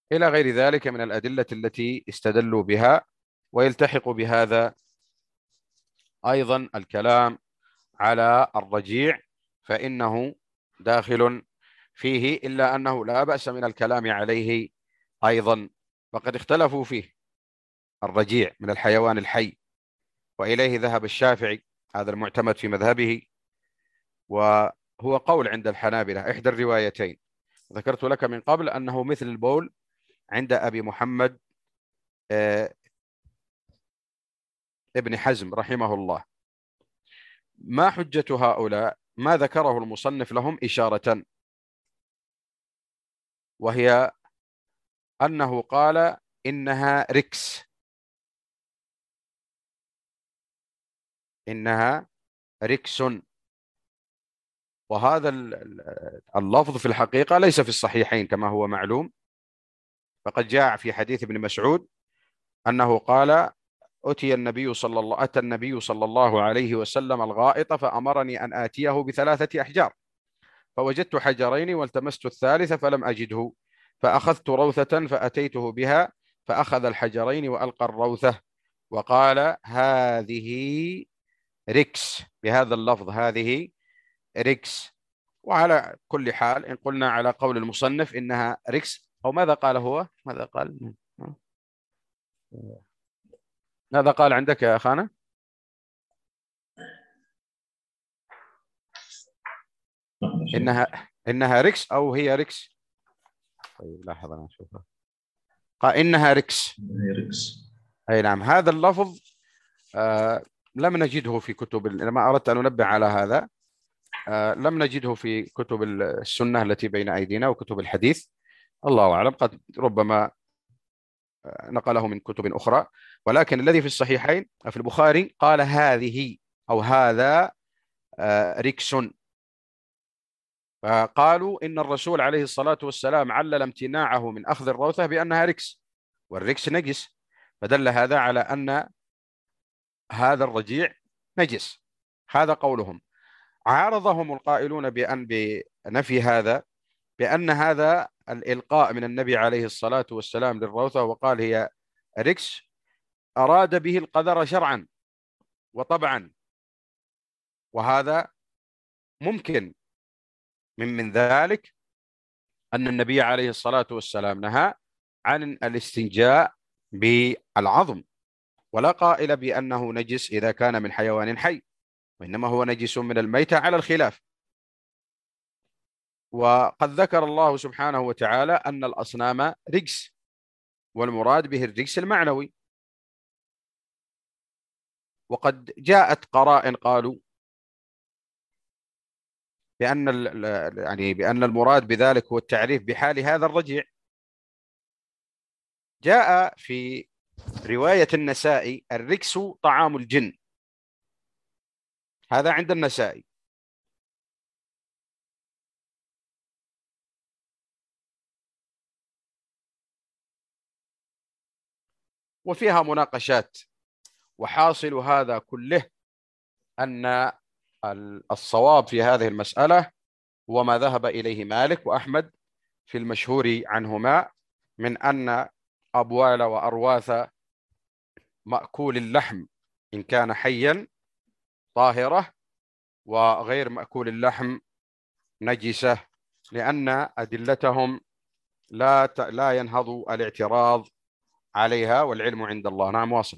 إلى غير ذلك من الأدلة التي استدلوا بها. ويلتحق بهذا أيضا الكلام على الرجيع، فإنه داخل فيه، إلا أنه لا بأس من الكلام عليه أيضا، فقد اختلفوا فيه. الرجيع من الحيوان الحي، وإليه ذهب الشافعي، هذا المعتمد في مذهبه، وهو قول عند الحنابلة إحدى الروايتين. ذكرت لك من قبل أنه مثل البول عند أبي محمد آه، ابن حزم رحمه الله. ما حجة هؤلاء؟ ما ذكره المصنف لهم إشارة، وهي أنه قال إنها ركس، إنها ركس. وهذا اللفظ في الحقيقة ليس في الصحيحين كما هو معلوم، فقد جاء في حديث ابن مسعود أنه قال: أتي النبي صلى الله أتى النبي صلى الله عليه وسلم الغائط فأمرني أن آتيه بثلاثة أحجار، فوجدت حجرين والتمست الثالث فلم أجده، فأخذت روثة فأتيته بها، فأخذ الحجرين وألقى الروثة وقال: هذه ركس، بهذا اللفظ، هذه ركس. وعلى كل حال إن قلنا على قول المصنف إنها ركس، أو ماذا قال هو؟ ماذا قال؟ ماذا قال عندك يا أخانا؟ إنها إنها ركس أو هي ركس؟ طيب لحظة أنا أشوفها. قال إنها ركس.
ركس.
أي نعم، هذا اللفظ آه لم نجده في كتب، لما أردت أن أنبه على هذا، آه لم نجده في كتب السنة التي بين أيدينا وكتب الحديث. الله أعلم، قد ربما نقله من كتب أخرى، ولكن الذي في الصحيحين في البخاري قال هذه أو هذا آه ركس. فقالوا إن الرسول عليه الصلاة والسلام علل امتناعه من أخذ الروثة بأنها ركس، والركس نجس، فدل هذا على أن هذا الرجيع نجس. هذا قولهم. عارضهم القائلون بأن بنفي هذا، بأن هذا الإلقاء من النبي عليه الصلاة والسلام للروثة وقال هي ركس أراد به القدر شرعا وطبعا، وهذا ممكن. من من ذلك أن النبي عليه الصلاة والسلام نهى عن الاستنجاء بالعظم، ولا قائل بأنه نجس إذا كان من حيوان حي، وإنما هو نجس من الميتة على الخلاف. وقد ذكر الله سبحانه وتعالى أن الأصنام رجس، والمراد به الرجس المعنوي. وقد جاءت قرائن قالوا بأن يعني بأن المراد بذلك هو التعريف بحال هذا الرجيع. جاء في رواية النسائي: الرجس طعام الجن، هذا عند النسائي. وفيها مناقشات، وحاصل هذا كله أن الصواب في هذه المسألة هو ما ذهب إليه مالك وأحمد في المشهور عنهما، من أن أبوال وأرواث مأكول اللحم إن كان حيا طاهرة، وغير مأكول اللحم نجسة، لأن أدلتهم لا لا ينهض الاعتراض عليها، والعلم عند الله. نعم، واصل.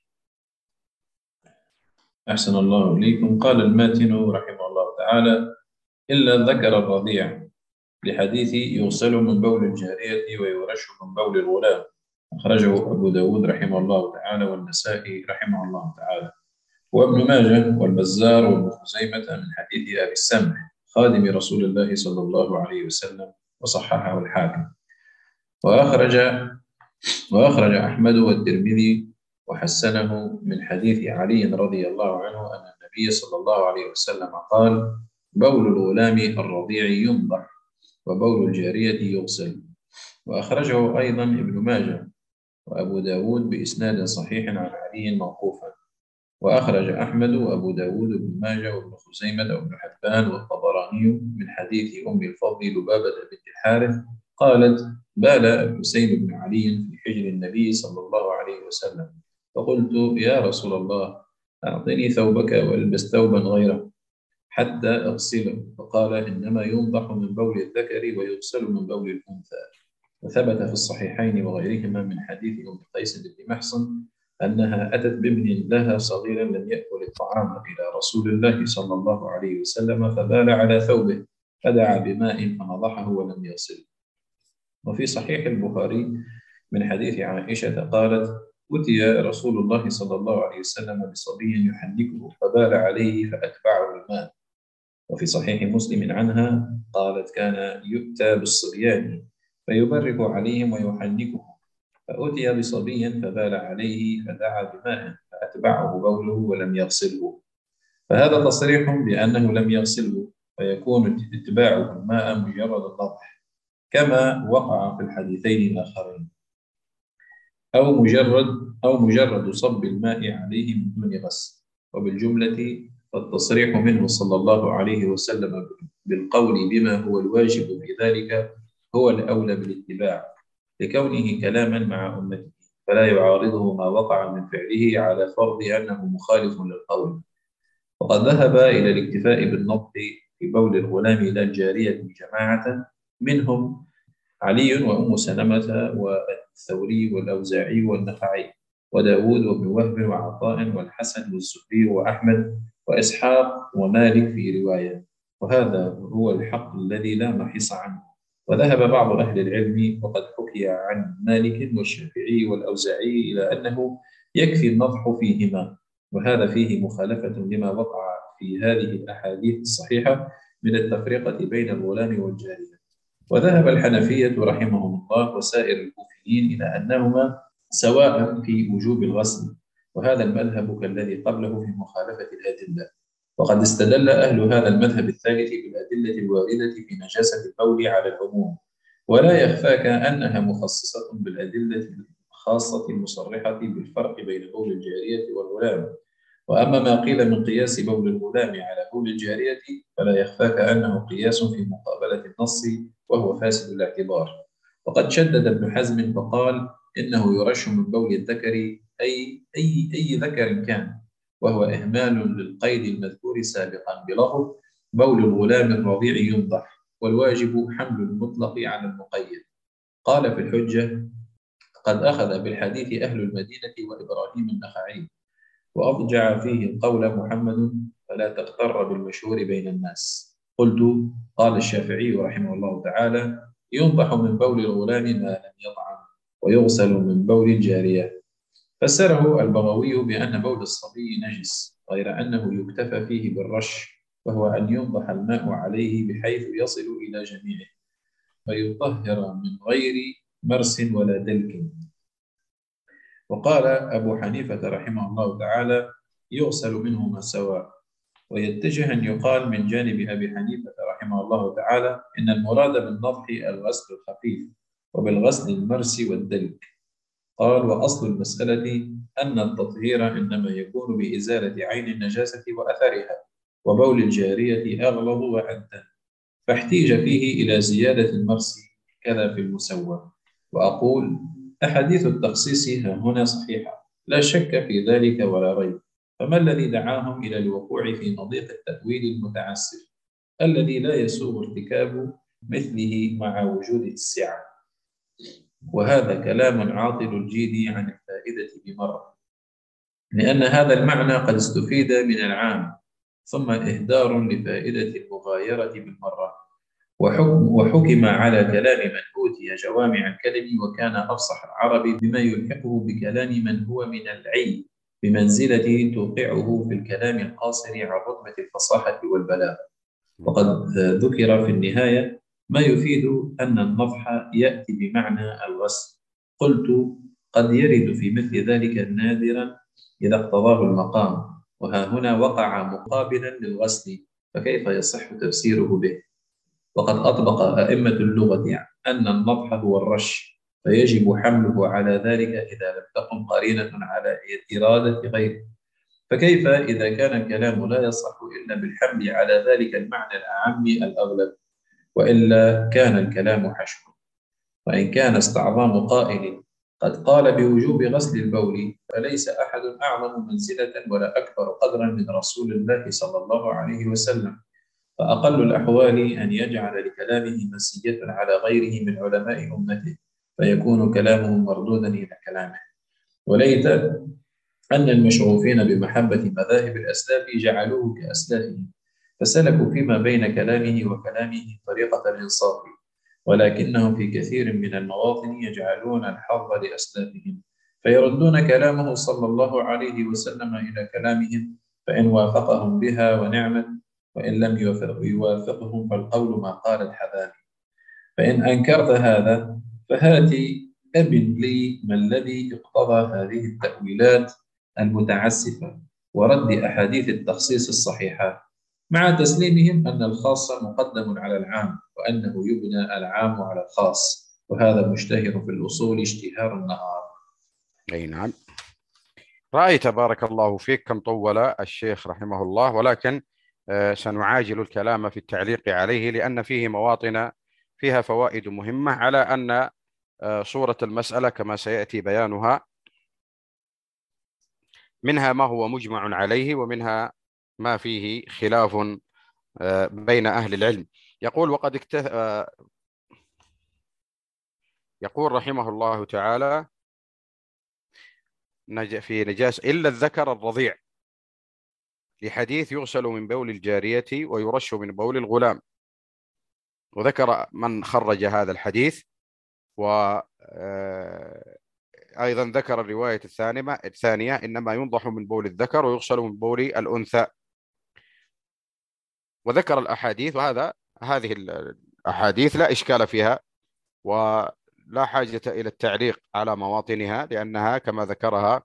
أحسن الله إليكم. قال الماتن رحمه الله تعالى: إلا الذكر الرضيع، لحديث يغسل من بول الجارية ويرش من بول الغلام، أخرجه أبو داود رحمه الله تعالى والنسائي رحمه الله تعالى، وابن ماجه والبزار وابن خزيمة من حديث أبي السمح خادم رسول الله صلى الله عليه وسلم، وصححه الحاكم. وأخرج وأخرج أحمد والترمذي وحسنه من حديث علي رضي الله عنه أن النبي صلى الله عليه وسلم قال: بول الغلام الرضيع ينضح، وبول الجارية يغسل. وأخرجه أيضا ابن ماجه وأبو داود بإسناد صحيح عن علي موقوفا. وأخرج أحمد وأبو داود وابن ماجه وابن خزيمة وابن حبان والطبراني من حديث أم الفضل لبابة بنت الحارث قالت: بال الحسين بن علي في حجر النبي صلى الله عليه وسلم، فقلت: يا رسول الله، أعطني ثوبك والبس ثوبا غيره حتى أغسله. فقال: إنما ينضح من بول الذكر ويغسل من بول الأنثى. وثبت في الصحيحين وغيرهما من حديث أم قيس بن محصن أنها أتت بابن لها صغيرا لم يأكل الطعام إلى رسول الله صلى الله عليه وسلم، فبال على ثوبه فدعا بماء فنضحه ولم يغسله. وفي صحيح البخاري من حديث عائشة قالت: أتي رسول الله صلى الله عليه وسلم بصبي يحنكه فبال عليه فأتبعه الماء. وفي صحيح مسلم عنها قالت: كان يؤتى بالصبيان فيبرك عليهم ويحنكهم، فأتي بصبي فبال عليه فدعا بماء فأتبعه بوله ولم يغسله. فهذا تصريح بأنه لم يغسله، فيكون اتباعه الماء مجرد النضح كما وقع في الحديثين الآخرين، أو مجرد أو مجرد صب الماء عليه من دون غسل. وبالجملة فالتصريح منه صلى الله عليه وسلم بالقول بما هو الواجب في ذلك هو الأولى بالاتباع، لكونه كلاما مع أمته، فلا يعارضه ما وقع من فعله على فرض أنه مخالف للقول. وقد ذهب إلى الاكتفاء بالنضح في بول الغلام لا الجارية جماعة منهم علي وأم سلمة والثوري والأوزاعي والنخعي وداود وابن وهب وعطاء والحسن والزهري وأحمد وإسحاق ومالك في رواية، وهذا هو الحق الذي لا محيص عنه. وذهب بعض أهل العلم وقد حكي عن مالك والشافعي والأوزاعي إلى أنه يكفي النضح فيهما، وهذا فيه مخالفة لما وقع في هذه الأحاديث الصحيحة من التفرقة بين الغلام والجارية. وذهب الحنفية رحمهم الله وسائر الكوفيين إلى أنهما سواء في وجوب الغسل، وهذا المذهب كالذي قبله في مخالفة الأدلة. وقد استدل أهل هذا المذهب الثالث بالأدلة الواردة في نجاسة البول على العموم، ولا يخفاك أنها مخصصة بالأدلة الخاصة المصرحة بالفرق بين بول الجارية والغلام. وأما ما قيل من قياس بول الغلام على بول الجارية فلا يخفاك أنه قياس في مقابلة النص وهو فاسد الاعتبار. وقد شدد ابن حزم فقال: إنه يرش من بول الذكر أي أي أي ذكر كان، وهو إهمال للقيد المذكور سابقا بلفظ بول الغلام الرضيع ينضح، والواجب حمل المطلق على المقيد. قال في الحجة: قد أخذ بالحديث أهل المدينة وإبراهيم النخعي، وأضجع فيه القول محمد، فلا تغتر بالمشهور بين الناس. قلت: قال الشافعي رحمه الله تعالى: ينضح من بول الغلام ما لم يطعم، ويغسل من بول الجارية. فسره البغوي بأن بول الصبي نجس، غير أنه يكتفى فيه بالرش، وهو أن ينضح الماء عليه بحيث يصل إلى جميعه فيطهر من غير مرس ولا دلك. وقال أبو حنيفة رحمه الله تعالى: يغسل منهما سواء. ويتجه أن يقال من جانب أبي حنيفة رحمه الله تعالى إن المراد بالنضح الغسل الخفيف، وبالغسل المرس والدلك. قال: وأصل المسألة أن التطهير إنما يكون بإزالة عين النجاسة وأثرها، وبول الجارية أغلظ وأدن، فاحتيج فيه إلى زيادة المرس كذا في المسوى. وأقول: أحاديث التخصيص هنا صحيحة لا شك في ذلك ولا ريب، فما الذي دعاهم إلى الوقوع في مضيق التأويل المتعسف الذي لا يسوغ ارتكاب مثله مع وجود السعة؟ وهذا كلام عاطل الجيد عن الفائدة بمرة، لأن هذا المعنى قد استفيد من العام، ثم إهدار لفائدة المغايرة بالمرة. وحكم, وحكم على كلام من أوتي جوامع الكلم وكان أفصح العرب بما يلحقه بكلام من هو من العي بمنزلة توقعه في الكلام القاصر عن رتبة الفصاحة والبلاغة. وقد ذكر في النهاية ما يفيد أن النضح يأتي بمعنى الغسل. قلت: قد يرد في مثل ذلك نادرا إذا اقتضاه المقام، وها هنا وقع مقابلا للغسل، فكيف يصح تفسيره به؟ وقد أطبق أئمة اللغة أن النضح هو الرش، فيجب حمله على ذلك إذا لم تقم قرينة على إرادة غيره، فكيف إذا كان الكلام لا يصح إلا بالحمل على ذلك المعنى الأعم الأغلب، وإلا كان الكلام حشو. وإن كان استعظام قائل قد قال بوجوب غسل البول فليس أحد أعظم منزلة ولا أكبر قدرا من رسول الله صلى الله عليه وسلم، فأقل الأحوال أن يجعل لكلامه منسية على غيره من علماء أمته فيكون كلامه مردودا إلى كلامه. وليت أن المشغوفين بمحبة مذاهب الأسلاف جعلوه كأسلافهم، فسلكوا فيما بين كلامه وكلامه طريقة الإنصاف، ولكنهم في كثير من المواطن يجعلون الحظ لأسلافهم، فيردون كلامه صلى الله عليه وسلم إلى كلامهم، فإن وافقهم بها ونعمت، وإن لم يوافقهم فالقول ما قال الحذامي. فإن أنكرت هذا فهات أبن لي ما الذي اقتضى هذه التأويلات المتعسفة ورد أحاديث التخصيص الصحيحة، مع تسليمهم أن الخاص مقدم على العام، وأنه يبنى العام على الخاص، وهذا مشتهر في الأصول اشتهار النهار.
أي نعم. رأيت بارك الله فيك كم طول الشيخ رحمه الله، ولكن سنعاجل الكلام في التعليق عليه لأن فيه مواطن فيها فوائد مهمة، على أن صورة المسألة كما سيأتي بيانها منها ما هو مجمع عليه ومنها ما فيه خلاف بين أهل العلم. يقول وقد اكتث... يقول رحمه الله تعالى في نجاس إلا الذكر الرضيع، لحديث يغسل من بول الجارية ويرش من بول الغلام، وذكر من خرج هذا الحديث، وأيضا ذكر الرواية الثانية إنما ينضح من بول الذكر ويغسل من بول الأنثى، وذكر الأحاديث، وهذا هذه الأحاديث لا إشكال فيها ولا حاجة إلى التعليق على مواطنها، لأنها كما ذكرها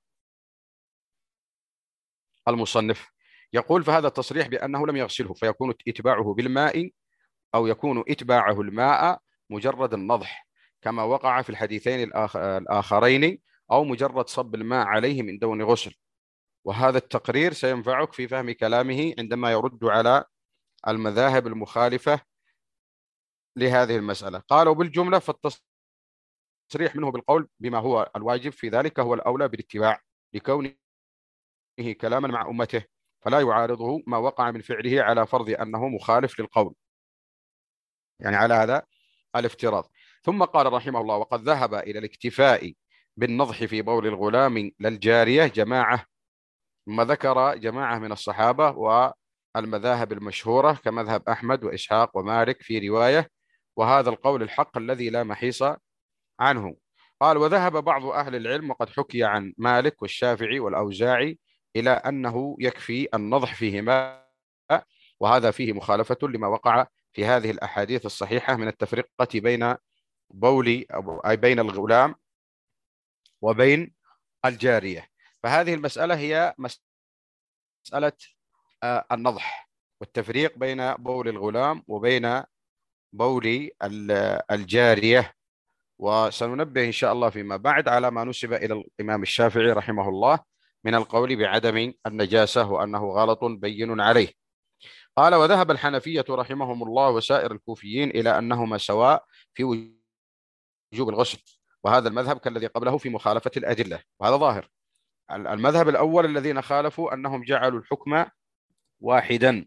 المصنف. يقول فهذا التصريح بأنه لم يغسله فيكون إتباعه بالماء أو يكون إتباعه الماء مجرد النضح كما وقع في الحديثين الآخرين، أو مجرد صب الماء عليه من دون غسل. وهذا التقرير سينفعك في فهم كلامه عندما يرد على المذاهب المخالفة لهذه المسألة. قالوا بالجملة فالتصريح منه بالقول بما هو الواجب في ذلك هو الأولى بالاتباع لكونه كلاما مع أمته، فلا يعارضه ما وقع من فعله على فرض أنه مخالف للقول، يعني على هذا الافتراض. ثم قال رحمه الله وقد ذهب إلى الاكتفاء بالنضح في بول الغلام للجارية جماعة، ثم ذكر جماعة من الصحابة والمذاهب المشهورة كمذهب أحمد وإسحاق ومالك في رواية، وهذا القول الحق الذي لا محيص عنه. قال وذهب بعض أهل العلم وقد حكي عن مالك والشافعي والأوزاعي إلى أنه يكفي النضح فيهما، وهذا فيه مخالفة لما وقع في هذه الأحاديث الصحيحة من التفرقة بين بول أي بين الغلام وبين الجارية. فهذه المسألة هي مسألة النضح والتفريق بين بول الغلام وبين بول الجارية، وسننبه إن شاء الله فيما بعد على ما نسب إلى الإمام الشافعي رحمه الله من القول بعدم النجاسة وأنه غلط بين عليه. قال وذهب الحنفية رحمهم الله وسائر الكوفيين إلى أنهما سواء في وجوب الغسل، وهذا المذهب كالذي قبله في مخالفة الأدلة، وهذا ظاهر. المذهب الأول الذين خالفوا أنهم جعلوا الحكم واحدا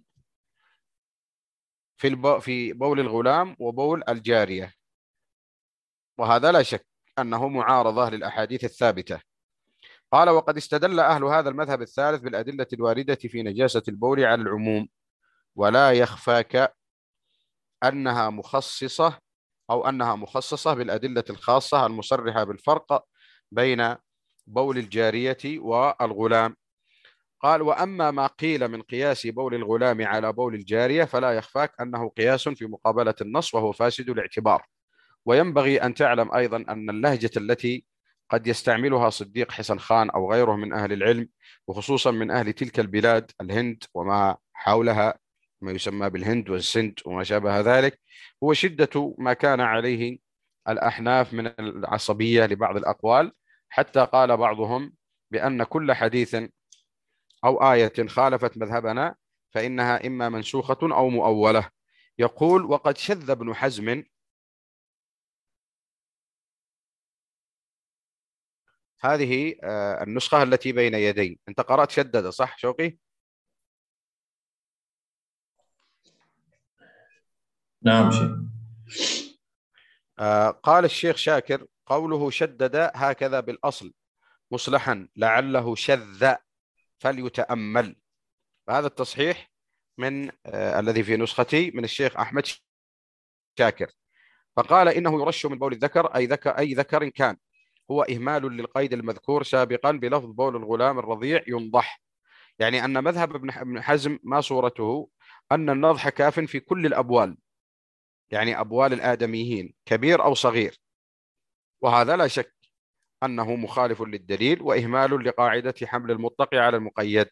في في بول الغلام وبول الجارية، وهذا لا شك أنه معارضة للأحاديث الثابتة. قال وقد استدل أهل هذا المذهب الثالث بالأدلة الواردة في نجاسة البول على العموم، ولا يخفاك أنها مخصصة أو أنها مخصصة بالأدلة الخاصة المصرحة بالفرق بين بول الجارية والغلام. قال وأما ما قيل من قياس بول الغلام على بول الجارية فلا يخفاك أنه قياس في مقابلة النص وهو فاسد الاعتبار. وينبغي أن تعلم أيضا أن اللهجة التي قد يستعملها صديق حسن خان أو غيره من أهل العلم، وخصوصا من أهل تلك البلاد الهند وما حولها ما يسمى بالهند والسند وما شابه ذلك، هو شدة ما كان عليه الأحناف من العصبية لبعض الأقوال، حتى قال بعضهم بأن كل حديث أو آية خالفت مذهبنا فإنها إما منسوخة أو مؤولة. يقول وقد شذ ابن حزم هذه آه، النسخة التي بين يدي. أنت قرأت شدد صح شوقي؟
نعم شيخ.
آه، قال الشيخ شاكر: قوله شدد هكذا بالأصل مصلحا لعله شذ فليتأمل. هذا التصحيح من آه، الذي في نسختي من الشيخ أحمد شاكر. فقال إنه يرش من بول الذكر أي ذكر أي ذكر كان، هو إهمال للقيد المذكور سابقا بلفظ بول الغلام الرضيع ينضح. يعني أن مذهب ابن حزم ما صورته أن النضح كاف في كل الأبوال، يعني أبوال الآدميين كبير أو صغير، وهذا لا شك أنه مخالف للدليل وإهمال لقاعدة حمل المطلق على المقيد.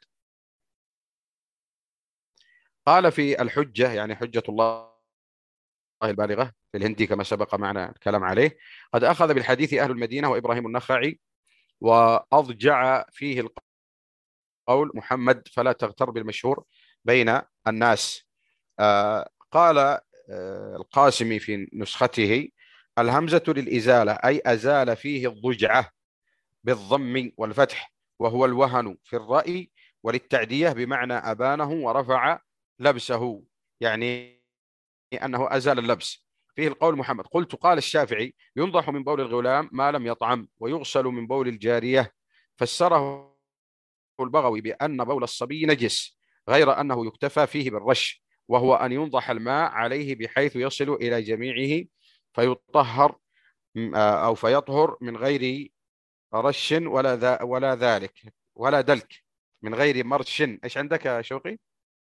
قال في الحجة، يعني حجة الله البالغة في الهندي كما سبق معنا الكلام عليه: قد أخذ بالحديث أهل المدينة وإبراهيم النخعي، وأضجع فيه القول محمد فلا تغتر بالمشهور بين الناس. آه قال آه القاسمي في نسخته: الهمزة للإزالة أي أزال فيه الضجعة بالضم والفتح، وهو الوهن في الرأي، وللتعدية بمعنى أبانه ورفع لبسه، يعني أنه أزال اللبس. فيه القول محمد. قلت: قال الشافعي: ينضح من بول الغلام ما لم يطعم، ويغسل من بول الجارية. فسره البغوي بأن بول الصبي نجس، غير أنه يكتفى فيه بالرش، وهو أن ينضح الماء عليه بحيث يصل إلى جميعه فيطهر أو فيطهر من غير رش ولا ذا ولا ذلك ولا دلك، من غير مرش. ايش عندك يا شوقي؟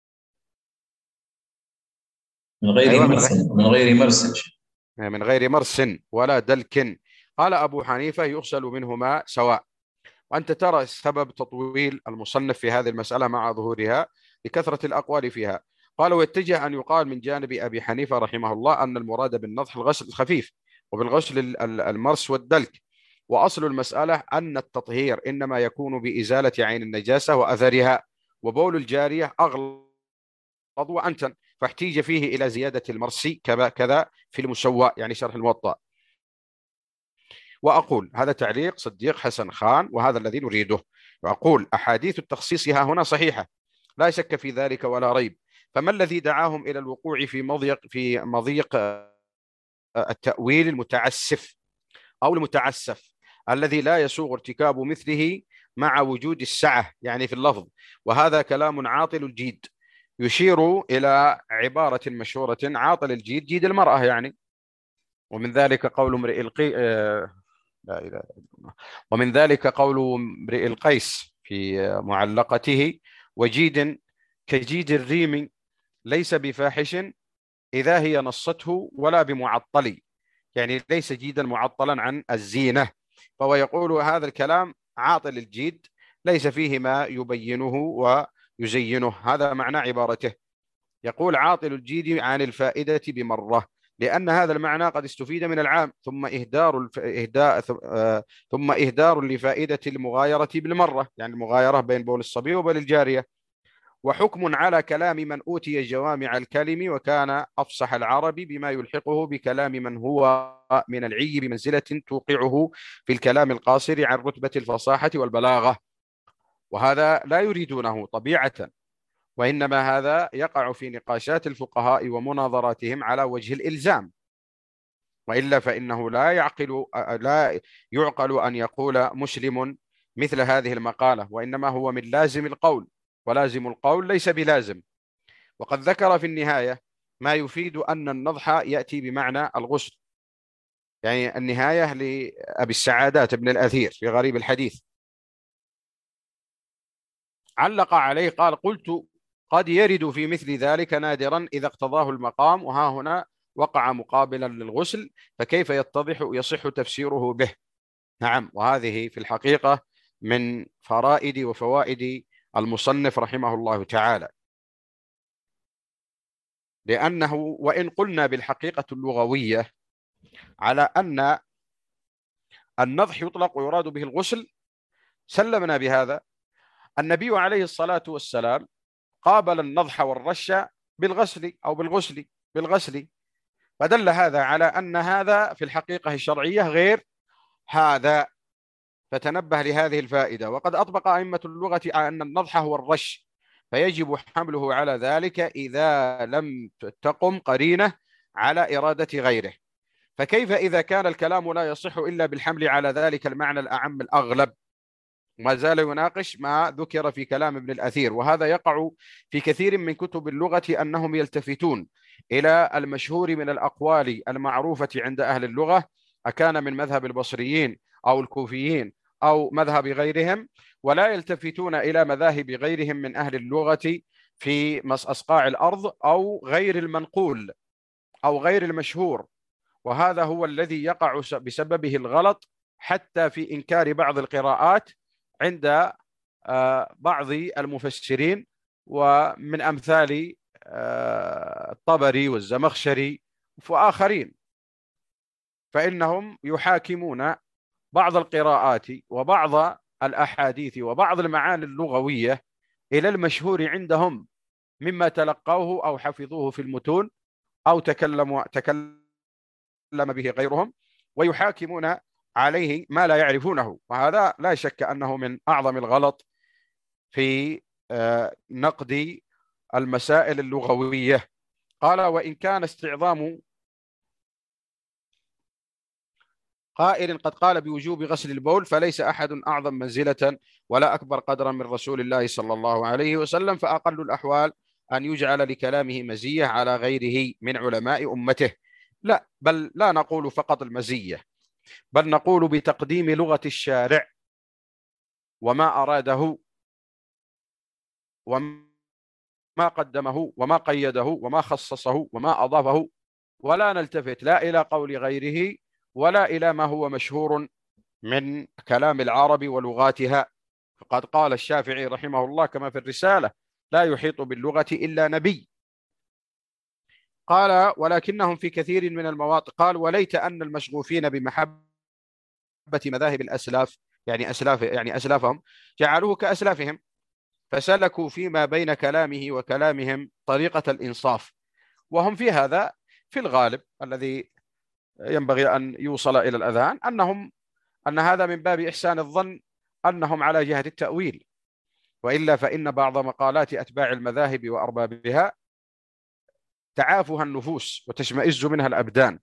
من غير
ايوه، من
مرس،
غير
من غير مرس.
من غير مرس ولا دلك. قال أبو حنيفة: يغسل منهما سواء. وأنت ترى سبب تطويل المصنف في هذه المسألة مع ظهورها لكثرة الأقوال فيها. قال: ويتجه أن يقال من جانب أبي حنيفة رحمه الله أن المراد بالنضح الغسل الخفيف، وبالغسل المرس والدلك. وأصل المسألة أن التطهير إنما يكون بإزالة عين النجاسة وأثرها، وبول الجارية أغلظ وأنتن، فاحتيج فيه إلى زيادة المرس كذا في المسوى، يعني شرح الموطأ. وأقول: هذا تعليق صديق حسن خان، وهذا الذي نريده. وأقول: أحاديث التخصيص ها هنا صحيحة لا شك في ذلك ولا ريب، فما الذي دعاهم إلى الوقوع في مضيق في مضيق التأويل المتعسف أو المتعسف الذي لا يسوغ ارتكاب مثله مع وجود السعة، يعني في اللفظ؟ وهذا كلام عاطل الجيد، يشير إلى عبارة مشهورة: عاطل الجيد جيد المرأة، يعني. ومن ذلك قول امرئ القي آه، لا إله إلا الله. ومن ذلك قول امرئ القيس في معلقته: وجيد كجيد الريم ليس بفاحش إذا هي نصته ولا بمعطل، يعني ليس جيدا معطلا عن الزينة. فهو يقول هذا الكلام عاطل الجيد، ليس فيه ما يبينه ويزينه. هذا معنى عبارته. يقول: عاطل الجيد عن الفائدة بمرة، لأن هذا المعنى قد استفيد من العام، ثم إهدار الف... إهداء ثم إهدار لفائدة المغايرة بالمرة، يعني المغايرة بين بول الصبي وبول الجارية. وحكم على كلام من أوتي جوامع الكلم وكان أفصح العرب بما يلحقه بكلام من هو من العي بمنزلة توقعه في الكلام القاصر عن رتبة الفصاحة والبلاغة. وهذا لا يريدونه طبيعة، وإنما هذا يقع في نقاشات الفقهاء ومناظراتهم على وجه الإلزام، وإلا فإنه لا يعقل لا يعقل أن يقول مسلم مثل هذه المقالة، وإنما هو من لازم القول، ولازم القول ليس بلازم. وقد ذكر في النهاية ما يفيد أن النضح يأتي بمعنى الغسل، يعني النهاية لأبي السعادات ابن الأثير في غريب الحديث. علق عليه قال: قلت: قد يرد في مثل ذلك نادرا إذا اقتضاه المقام، وها هنا وقع مقابلا للغسل، فكيف يتضح يصح تفسيره به؟ نعم، وهذه في الحقيقة من فرائد وفوائد المصنف رحمه الله تعالى، لأنه وإن قلنا بالحقيقة اللغوية على أن النضح يطلق ويراد به الغسل، سلمنا بهذا. النبي عليه الصلاة والسلام قابل النضح والرش بالغسل أو بالغسل بالغسل، فدل هذا على أن هذا في الحقيقة الشرعية غير هذا. فتنبه لهذه الفائدة. وقد أطبق أئمة اللغة على أن النضح هو الرش، فيجب حمله على ذلك إذا لم تقم قرينة على إرادة غيره. فكيف إذا كان الكلام لا يصح إلا بالحمل على ذلك المعنى الأعم الأغلب؟ ما زال يناقش ما ذكر في كلام ابن الأثير، وهذا يقع في كثير من كتب اللغة أنهم يلتفتون إلى المشهور من الأقوال المعروفة عند أهل اللغة، أكان من مذهب البصريين أو الكوفيين أو مذهب غيرهم، ولا يلتفتون إلى مذاهب غيرهم من أهل اللغة في أصقاع الأرض أو غير المنقول أو غير المشهور. وهذا هو الذي يقع بسببه الغلط حتى في إنكار بعض القراءات عند بعض المفسرين، ومن أمثال الطبري والزمخشري وآخرين، فإنهم يحاكمون بعض القراءات وبعض الأحاديث وبعض المعاني اللغوية إلى المشهور عندهم مما تلقوه أو حفظوه في المتون أو تكلموا تكلم به غيرهم، ويحاكمون عليه ما لا يعرفونه. وهذا لا شك أنه من أعظم الغلط في نقد المسائل اللغوية. قال: وإن كان استعظام قائل قد قال بوجوب غسل البول، فليس أحد أعظم منزلة ولا أكبر قدرا من رسول الله صلى الله عليه وسلم، فأقل الأحوال أن يجعل لكلامه مزية على غيره من علماء أمته. لا، بل لا نقول فقط المزية، بل نقول بتقديم لغة الشارع وما أراده وما قدمه وما قيده وما خصصه وما أضافه، ولا نلتفت لا إلى قول غيره ولا إلى ما هو مشهور من كلام العرب ولغاتها. فقد قال الشافعي رحمه الله كما في الرسالة: لا يحيط باللغة إلا نبي. قال: ولكنهم في كثير من المواطن قال: وليت أن المشغوفين بمحبة مذاهب الأسلاف، يعني أسلاف يعني أسلافهم، جعلوه كأسلافهم، فسلكوا فيما بين كلامه وكلامهم طريقة الإنصاف. وهم في هذا في الغالب الذي ينبغي أن يوصل إلى الأذهان أنهم أن هذا من باب إحسان الظن أنهم على جهة التأويل، وإلا فإن بعض مقالات أتباع المذاهب وأربابها تعافها النفوس وتشمئز منها الأبدان،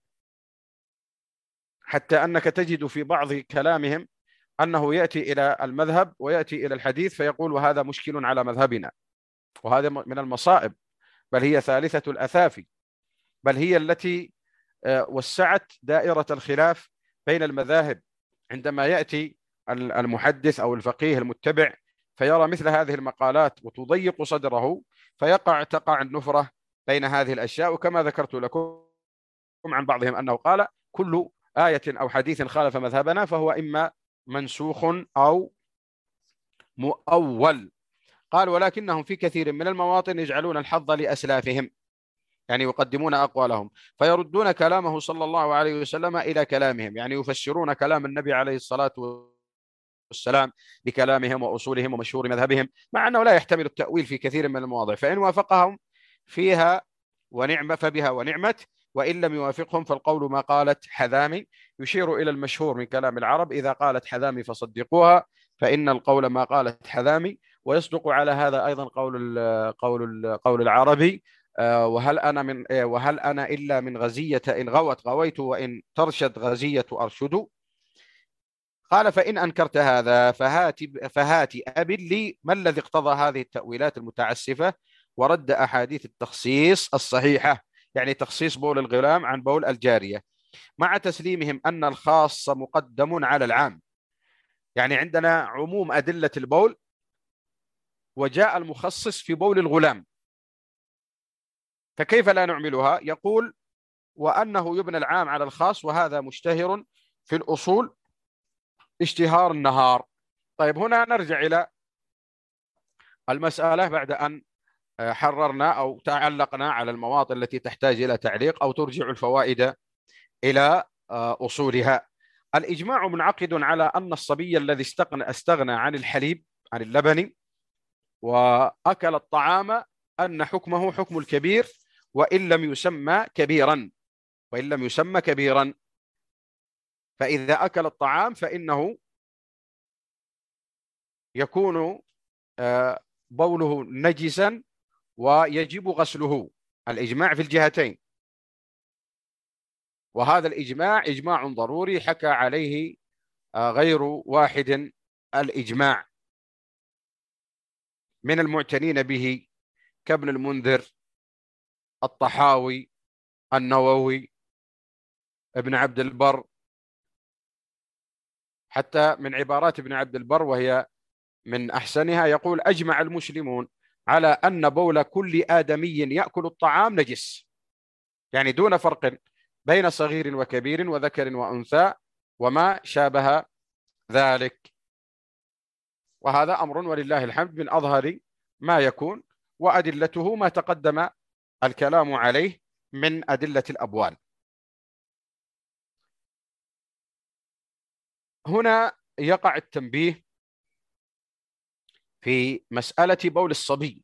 حتى أنك تجد في بعض كلامهم أنه يأتي إلى المذهب ويأتي إلى الحديث فيقول: وهذا مشكل على مذهبنا. وهذا من المصائب، بل هي ثالثة الأثافي، بل هي التي وسعت دائرة الخلاف بين المذاهب. عندما يأتي المحدث أو الفقيه المتبع فيرى مثل هذه المقالات وتضيق صدره، فيقع تقع النفرة بين هذه الأشياء. وكما ذكرت لكم عن بعضهم أنه قال: كل آية أو حديث خالف مذهبنا فهو إما منسوخ أو مؤول. قال: ولكنهم في كثير من المواطن يجعلون الحظ لأسلافهم، يعني يقدمون أقوالهم، فيردون كلامه صلى الله عليه وسلم إلى كلامهم، يعني يفسرون كلام النبي عليه الصلاة والسلام بكلامهم وأصولهم ومشهور مذهبهم، مع أنه لا يحتمل التأويل في كثير من المواضع، فإن وافقهم فيها ونعمة فبها ونعمت، وإن لم يوافقهم فالقول ما قالت حذامي، يشير إلى المشهور من كلام العرب: إذا قالت حذامي فصدقوها فإن القول ما قالت حذامي. ويصدق على هذا أيضا قول قول قول العربي: وهل أنا من وهل أنا إلا من غزية إن غوت غويت وإن ترشد غزية أرشد. قال: فإن أنكرت هذا فهات فهات أبن لي ما الذي اقتضى هذه التأويلات المتعسفة ورد أحاديث التخصيص الصحيحة، يعني تخصيص بول الغلام عن بول الجارية، مع تسليمهم أن الخاص مقدم على العام. يعني عندنا عموم أدلة البول وجاء المخصص في بول الغلام، فكيف لا نعملها؟ يقول: وأنه يبنى العام على الخاص، وهذا مشتهر في الأصول اشتهار النهار. طيب، هنا نرجع إلى المسألة بعد أن حررنا أو تعلقنا على المواطن التي تحتاج إلى تعليق أو ترجع الفوائد إلى أصولها. الإجماع منعقد على أن الصبي الذي استغنى, استغنى عن الحليب عن اللبن وأكل الطعام أن حكمه حكم الكبير وإن لم يسمى كبيرا وإن لم يسمى كبيرا فإذا أكل الطعام فإنه يكون بوله نجسا ويجب غسله، الإجماع في الجهتين، وهذا الإجماع إجماع ضروري حكى عليه غير واحد الإجماع من المعتنين به كابن المنذر، الطحاوي، النووي، ابن عبد البر. حتى من عبارات ابن عبد البر وهي من أحسنها يقول: أجمع المسلمون على أن بول كل آدمي يأكل الطعام نجس، يعني دون فرق بين صغير وكبير وذكر وأنثى وما شابه ذلك. وهذا أمر ولله الحمد من أظهر ما يكون، وأدلته ما تقدم الكلام عليه من أدلة الأبوال. هنا يقع التنبيه في مسألة بول الصبي،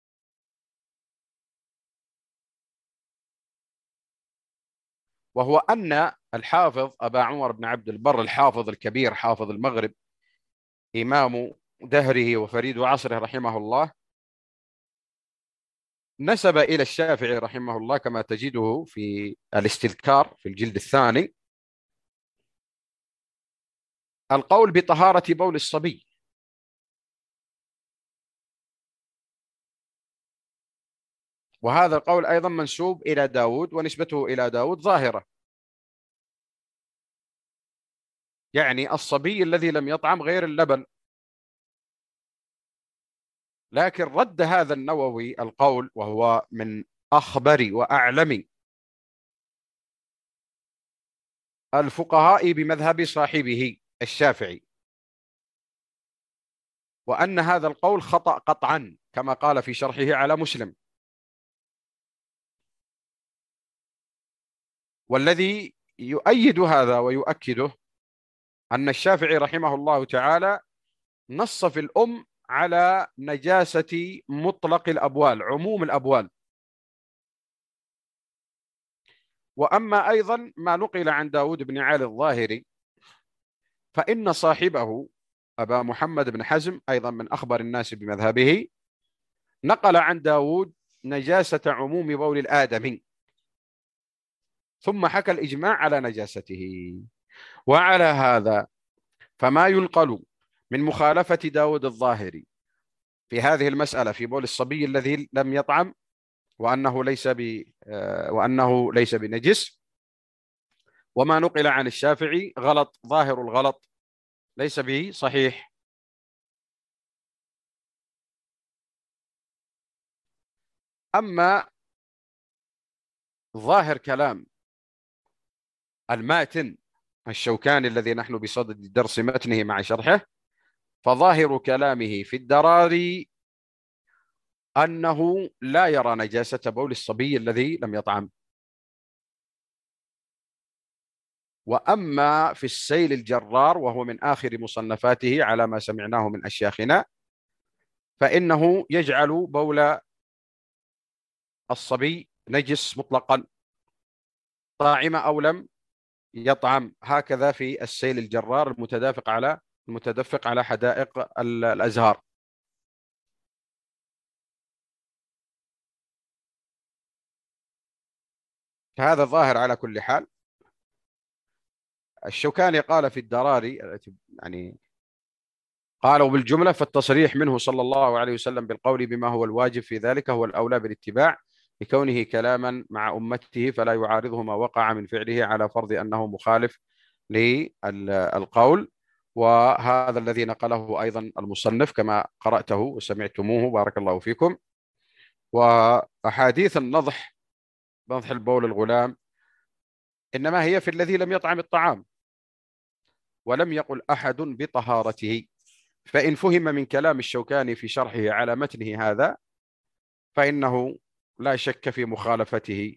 وهو أن الحافظ أبا عمر بن عبد البر، الحافظ الكبير حافظ المغرب، إمام دهره وفريد عصره رحمه الله، نسب إلى الشافعي رحمه الله كما تجده في الاستذكار في الجلد الثاني القول بطهارة بول الصبي، وهذا القول أيضا منسوب إلى داود، ونسبته إلى داود ظاهرة، يعني الصبي الذي لم يطعم غير اللبن. لكن رد هذا النووي القول، وهو من أخبر وأعلم الفقهاء بمذهب صاحبه الشافعي، وأن هذا القول خطأ قطعا كما قال في شرحه على مسلم. والذي يؤيد هذا ويؤكده أن الشافعي رحمه الله تعالى نص في الأم على نجاسة مطلق الأبوال، عموم الأبوال. وأما أيضا ما نقل عن داود بن علي الظاهري فإن صاحبه أبا محمد بن حزم أيضا من أخبر الناس بمذهبه نقل عن داود نجاسة عموم بول الآدمي، ثم حكى الإجماع على نجاسته. وعلى هذا فما ينقل من مخالفة داود الظاهري في هذه المسألة في بول الصبي الذي لم يطعم وأنه ليس ب وأنه ليس بنجس، وما نقل عن الشافعي غلط، ظاهر الغلط ليس به صحيح. أما ظاهر كلام الماتن الشوكاني الذي نحن بصدد درس متنه مع شرحه، فظاهر كلامه في الدراري أنه لا يرى نجاسة بول الصبي الذي لم يطعم. وأما في السيل الجرار وهو من آخر مصنفاته على ما سمعناه من أشياخنا، فإنه يجعل بول الصبي نجس مطلقا طاعم أو لم يطعم، هكذا في السيل الجرار المتدافق على المتدفق على حدائق الأزهار. هذا ظاهر على كل حال. الشوكاني قال في الدراري يعني قالوا بالجملة: فالتصريح منه صلى الله عليه وسلم بالقول بما هو الواجب في ذلك هو الأولى بالاتباع لكونه كلاما مع أمته، فلا يعارضه ما وقع من فعله على فرض أنه مخالف للقول. وهذا الذي نقله أيضا المصنف كما قرأته وسمعتموه بارك الله فيكم. وأحاديث النضح، نضح البول الغلام، إنما هي في الذي لم يطعم الطعام، ولم يقل أحد بطهارته. فإن فهم من كلام الشوكاني في شرحه على متنه هذا فإنه لا شك في مخالفته.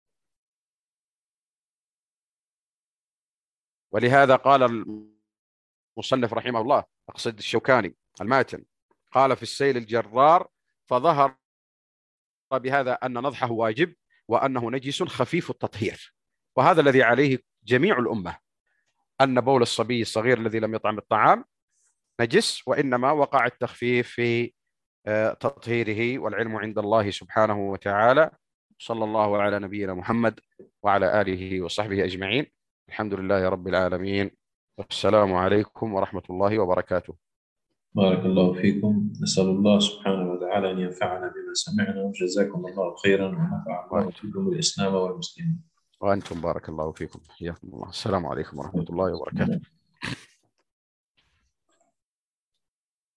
ولهذا قال المصنف رحمه الله، أقصد الشوكاني الماتن، قال في السيل الجرار: فظهر بهذا أن نضحه واجب وأنه نجس خفيف التطهير. وهذا الذي عليه جميع الأمة، أن بول الصبي الصغير الذي لم يطعم الطعام نجس، وإنما وقع التخفيف في تطهيره، والعلم عند الله سبحانه وتعالى. صلى الله على نبينا محمد وعلى آله وصحبه أجمعين. الحمد لله رب العالمين، والسلام عليكم ورحمة الله وبركاته.
بارك الله فيكم. نسأل الله سبحانه وتعالى أن ينفعنا بما سمعنا، وجزاكم الله خيرا، ونفع الله فيكم الإسلام والمسلمين.
وأنتم بارك الله فيكم، حياكم الله. السلام عليكم ورحمة الله وبركاته.